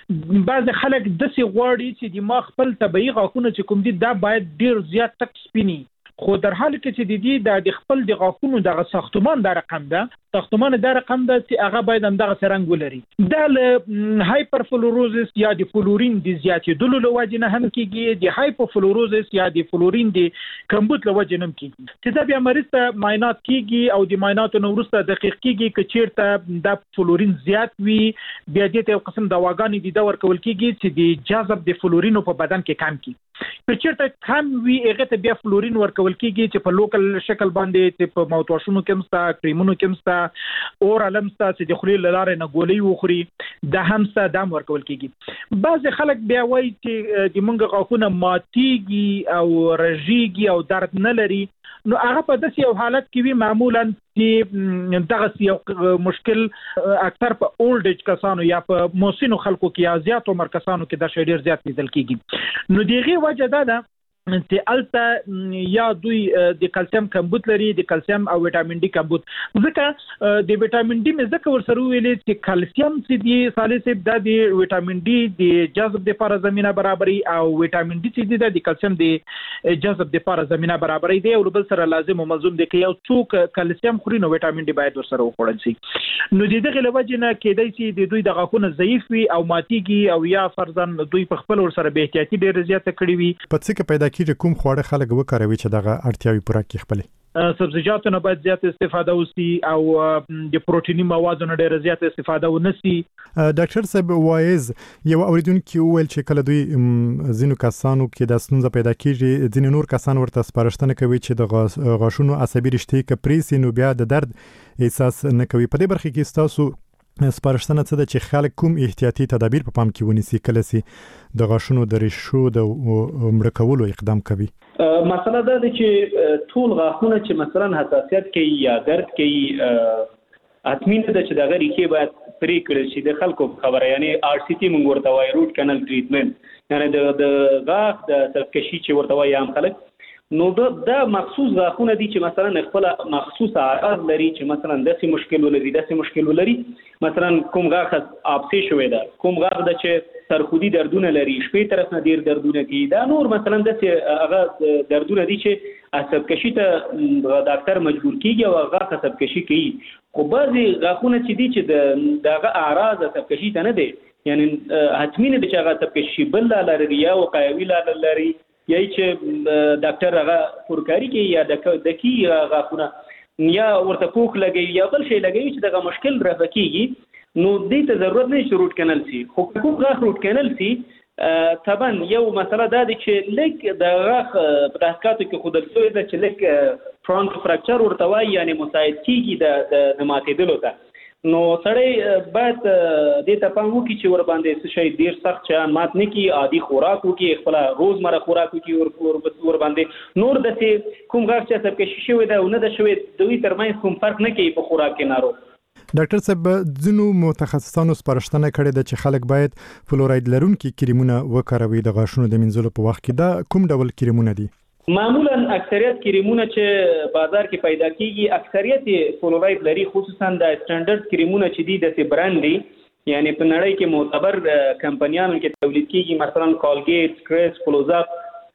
[SPEAKER 8] بعض خلک داسې غواړي چې د ما خپل طبيعي غاښونه چې کوم دي دا باید ډیر زیات تک سپینی خو در حال کې چې د خپل د غاښونو د ساختمان د رقم ده ساختمان د رقم ده چې هغه باید همدغه رنګ ولري دا له هایپرفلوروزس یا د فلورین د زیاتېدلو له وجې نه هم کېږي د هایپوفلوروزس یا د فلورین د کمبود له وجې نه هم کېږي چې دا بیا مریض ته معاینات کېږي او د معایناتو نه وروسته دقیق کېږي که چېرته دا فلورین زیات وي بیا دې ته یو قسم دواګانې دي دا ورکول کېږي چې د جذب د فلورینو په بدن کې کم کړي که چېرته کم وي هغې ته بیا فلورین ورکول کېږي چې په لوکل شکل باندې چې په موتواشونو کې هم سته کریمونو کې هم سته اورال هم سته چې د خولې له لارې نه ګولۍ وخوري دا هم سته دا هم ورکول کېږي بعضې خلک بیا وایي چې د موږ غاښونه ماتېږي او رژېږي او درد نه لري نو هغه په داسې یو حالت کې وي معمولا چې دغه یو مشکل اکثر په اولډ ایج کسانو یا په موسنو خلکو کې یا زیات عمر کسانو کې دا شی ډېر زیات لیدل کېږي نو د هغې وجه دا ده چې الته یا دوی د کلسیم کمبود لري د کلسیم او ویټامین ډي کمبود ځکه د ویټامین ډي مې ځکه ورسره ویلې چې کلسیم چې دی صالح صاحب دا د ویټامین ډي د جذب لپاره زمينه برابري او ویټامین ډي چې د کلسیم د جذب لپاره زمينه برابري دی او بل سره لازم او ملزوم دی چې یو څوک کلسیم خوري نو ویټامین ډي باید ورسره وخوړل شي نو د دغه لوجه نه کېدای شي د دوی د غاښونو ضعیف وي او ماتيږي او یا فرضاً دوی په خپل ورسره به احتیاطي ډېر زیات کړی وي
[SPEAKER 1] په څه کې پیدا کیږي کوم خواړه خلک وکاروي چې دغه اړتیاوي پوره کړي خپل
[SPEAKER 8] سبزیجاتو نه باید زیات استفاده وسی او د پروتینی موادو نه ډېر زیات استفاده ونسی
[SPEAKER 1] ډاکټر صاحب وایز یو اوریدونکو ویل چې کله دوی زینو کسانو کې د ستونزه پیدا کیږي ځینې نور کسان ورته سپارښتنه کوي چې د غاښونو عصبي رشتې کې پریسي نو بیا د درد احساس نه کوي په دې برخه کې تاسو سپارښتنه څه ده چې خلک کوم احتیاطي تدابیر په پام کې ونیسي کله چې د غاښونو د ریشو د مړه کولو اقدام کوي
[SPEAKER 3] مسله دا ده چې ټول غاښونه چې مثلا حساسیت کوي یا درد کوي اټمینه ده چې دغه ریښې باید پرې کړل شي د خلکو خبره یعنی آر سی ټي موږ ورته وایو روټ کانال ټریټمنټ یعنی د غاښ د سرکشي چې ورته وایي عام خلک نو دا مخصوص غاښونه دي چې مثلا خپل مخصوص اعراض لري چې مثلا داسې مشکل ولري مثلا کوم غاښ اپسې شوی ده کوم غاښ د چې سرخودي دردونه لري شپې طرف نه ډیر دردونه کوي دا نور مثلا داسې هغه دردونه دي چې عصب کشي ته ډاکټر مجبور کیږي او غاښ عصب کشي کوي خو بعضي غاښونه چې دي چې دغه اعراض عصب کشي ته نه دي یعنی حتمینه چې هغه عصب کشي بل لري یا وقایوي لري یا چې ډاکټر هغه پورکاری کوي یا د کی غاښونه یا ورته پوک لګي یا بل شي لګي چې دغه مشکل رافع کیږي نو دې ته ضرورت نه شي روټ کانال سي خو کوم غاښ روټ کانال سي طبعا یو مسله دا دی چې لیک د غاښ په تحقیقاتو کې خودل شوی ده چې لیک فرانک فراکچر ورته وایي یعنی مساعد کیږي د ماتېدلو ته نو سړی باید دې ته پام وکړي چې ور باندې څه شی ډیر سخت چې مات نه کی عادي خوراک وکړي خپل روزمره خوراک وکړي ور باندې نور دته کوم غاښ چې سب کې شوی ده او نه ده شوی دوی ترمنځ کوم فرق نه کوي په خوراک کې نارو
[SPEAKER 1] ډاکټر صاحب ځینو متخصصانو سپارښتنه کړې ده چې خلک باید فلوراید لرونکي کریمونه وکاروي د غاښونو د مینځلو په وخت کې. دا کوم ډول کریمونه دي؟
[SPEAKER 3] معمولا اکثریت کریمونه چې بازار کې پیدا کیږي اکثریت فلوراید لري، خصوصا د سټانډرډ کریمونه چې دي د برانډ دي، یعنی په نړۍ کې معتبر کمپنیانو کې تولید کیږي، مثلا کولګیټ، کریس، کلوزاپ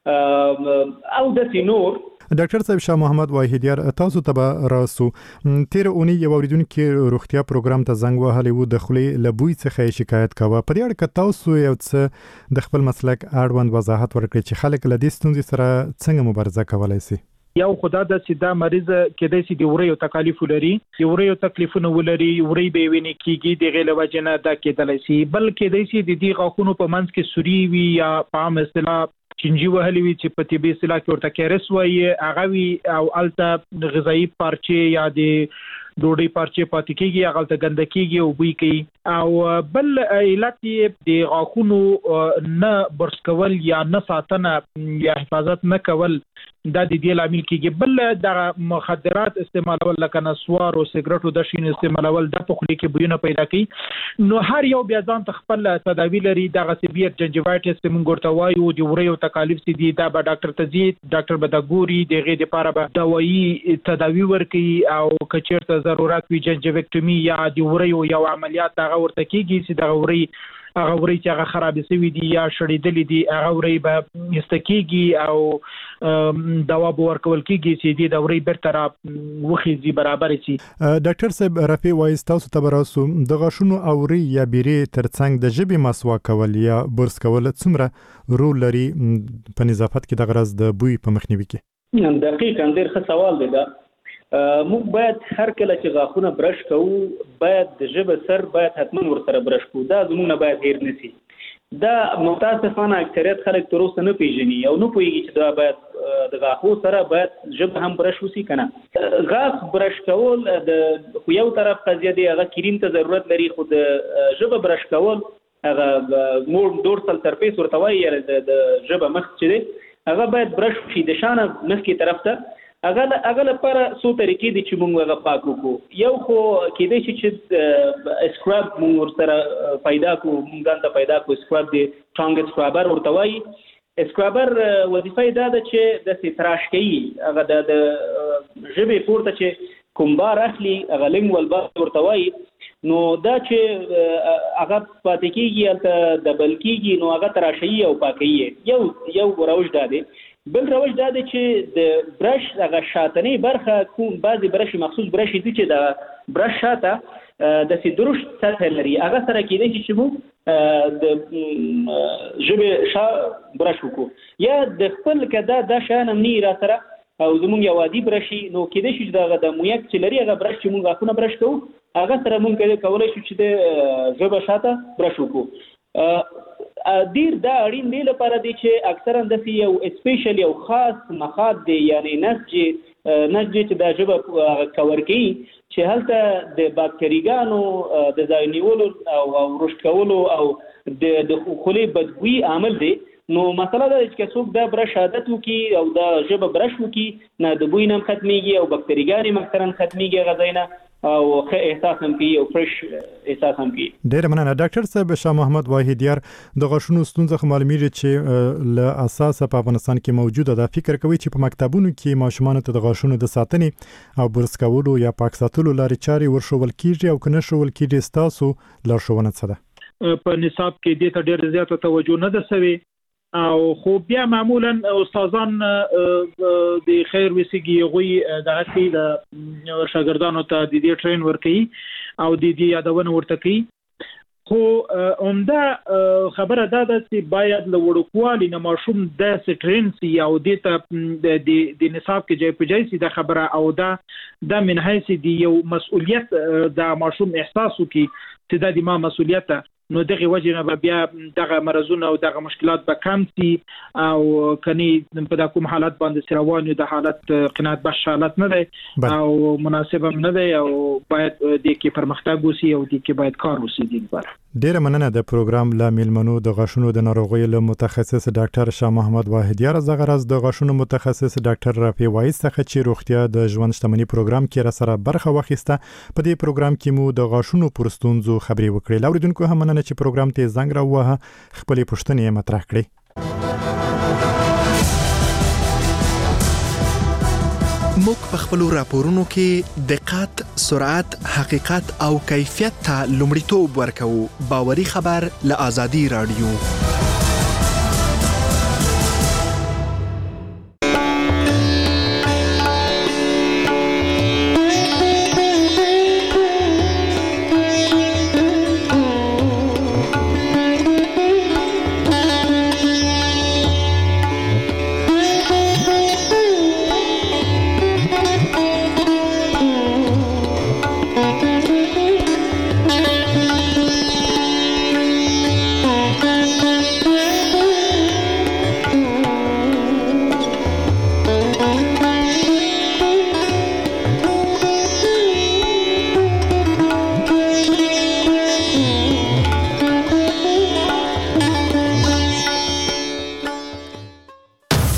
[SPEAKER 3] او د نور.
[SPEAKER 1] ډاکټر صاحب شاه محمد واحدیار، تاسو ته راسو تیر اونۍ یو اوریدونکو روغتیا پروګرام ته زنګ وهلی و، د خولې له بوی څخه شکایت کاوه. په دې اړه که تاسو یو څه د خپل مسلک اړوند وضاحت ورکړئ چې خلک له دې ستونزې سره څنګه مبارزه کولی شي؟
[SPEAKER 8] یو خدا د سیدا مریض کېدای شي د وریو تکالیف ولري، د وریو تکلیفونه ولري، وری به ویني کیږي، د غیله وجنه دا کېدای شي، بل کېدای شي د دې غاښونو په منځ کې سوري وي یا په عام اصطلاح چنجي وهلي وي چې په طبي اصطلاح کې ورته کیرس وایي، هغه وي او الته غذایی پارچې یا د ډوډۍ پارچې پاتې کېږي، هغه ته ګنده کېږي او بوی کوي. او بل علت د غاښونو نه برس کول یا نه ساتنه یا حفاظت نه کول دا د دې لامل کېږي. بل د مخدرات استعمالول لکه نسوار او سیګریټ او د شین استعمالول د په خولې کې بویونه پیدا کوي. نو هر یو بیا ځان ته خپل تداوی لري. دغه سیویر جنجیوایټس چې موږ ورته وایو د وریو تکالیف سي دي، دا به ډاکټر ته ځي، ډاکټر به دا ګوري، دغه لپاره به دوايي تداوی ورکوي او کچېرته ضرورت وي جنجیویکټومي یا د وریو یو عملیات هغه ورته کېږي چې دغه وری چې هغه خراب شوی دي یا شړېدلې دي هغه وری به استکیږي او دوا به ورکول کېږي چې د وری بیرته را وخیږي برابر شي.
[SPEAKER 1] ډاکټر صاحب رفیع وایي تاسو ته براسو د غاښونو اوري یا بیري ترڅنګ د ژبې مسواک کول یا برس کول څومره رول لري په نظافت کې د غرض د بوی په مخنیوي کې؟
[SPEAKER 3] دقیقاً ډېر ښه سوال دی. دا موږ باید هر کله چې غاښونه برش کوو باید د ژبه سر باید حتما ورسره برش کوو. دا زموږ نه باید هیر نشي. دا متاسفانه اکثریت خلک تر اوسه نه پیژني او نه پوهیږي چې دا باید د غاښو سره باید ژبه هم برش وسی کنه. غاښ برش کول د خو یو طرف قضیه دی، هغه کریم ته ضرورت لري، خو د ژبه برش کول هغه مور دورسل سرفیس ورته وایي د ژبه مخ چې دی هغه باید برش شي د شانه مخکې طرف ته. هغه لپاره څو طریقې دي چې موږ هغه پاک وکړو. یو خو کېدای شي چې اسکراب موږ ورسره پیدا کړو، موږ ځان ته پیدا کړو اسکراب دی، ټانګ اسکرابر ورته وایي. اسکرابر وظیفه یې دا ده چې داسې تراش کوي، هغه د ژبې پورته چې کوم بار اخلي هغه لینګوال بار ورته وایي. نو دا چې هغه پاتې کېږي هلته دبل کېږي نو هغه تراشوي او پاکوي. یو روش دا دی. بل روش دا دی چې د برش هغه شاتنۍ برخه کوم بعضې برش مخصوص برش دي چې د برش شاته داسې درشت سطح لري، هغه سره کېدای شي چې موږ د ژبې شا برش وکړو. یا د خپل که دا شیان هم نه را سره او زمونږ یو عادي برشي نو کېدای شي چې دغه د مویک چې لري هغه برش چې موږ غاښونه برش کوو هغه سره موږ کولی شو چې د ژبه شاته برش وکړو. ډیر دا اړین دی لپاره دی چې اکثرا داسې یو سپیشل یو خاص مخاط دی، یعنی نسج چې دا ژبه کور کوي چې هلته د باکتریګانو د ځای نیولو او رشد کولو او د خولې بدبوي عامل دی. نو مسله دا چې څوک دا برش عادت وکړي او دا ژبه برش وکړي نه د بوی نه ختمیږي او باکتریګانې هم اکثرا ختمیږي هغه ځای نه او ښه احساس هم کوي او فرش احساس هم کوي.
[SPEAKER 1] ډېره مننه. ډاکټر صاحب شاه محمد واحدیار، د غاښونو ستونزه معلومیږي چې له اساسه په افغانستان کې موجوده ده. فکر کوي چې په مکتبونو کې ماشومان ته د غاښونو د ساتنې او برس کولو یا پاک ساتلو لارې چارې ورښول کیږي او که نه ښول کیږي ستاسو لارښوونه څه ده؟
[SPEAKER 8] په نصاب کې دې ته ډېره زیاته توجه نه ده شوې او خو بیا معمولا استادان د خیر وسیږي غوي دغه کې د شاګردانو ته د دې ټرین ورکړي او د دې یادونه ورته کوي. خو عمده خبره دا ده چې باید له وړوکوالي نه ماشوم د ټرین سي او د نصاب کې جای په جای سي د خبره او دا من حیث دی یو مسؤلیت د ماشوم احساس وکړي چې دا د ما مسؤلیت نو دغه وجه نه بیا دغه مرزونه او دغه مشکلات به کم شي او کني په دا کوم حالت باندې روان یو د حالت قناعت بخش حالت نه دی او مناسب هم نه دی او باید د کې پرمختګ وسی او د کې باید کار وسی دی لپاره.
[SPEAKER 1] ډیره مننه د پروګرام لا میلمنو د غاښونو د ناروغیو له متخصص ډاکټر شاه محمد واحدیار زغرز د غاښونو متخصص ډاکټر رافي وایس څخه چې روغتیا د ژوند شتمنۍ پروګرام کې را سره برخه واخیسته. په دې پروګرام کې مو د غاښونو پر ستونزو خبري وکړې. لاوریدونکو هم مننه چې پروګرام ته زنګ راووهه خپلې پوښتنې مطرح کړې.
[SPEAKER 5] موږ په خپل راپورونو کې دقت، سرعت، حقیقت او کیفیت ته لومړیتوب ورکوو. باوري خبر له آزادي رادیو.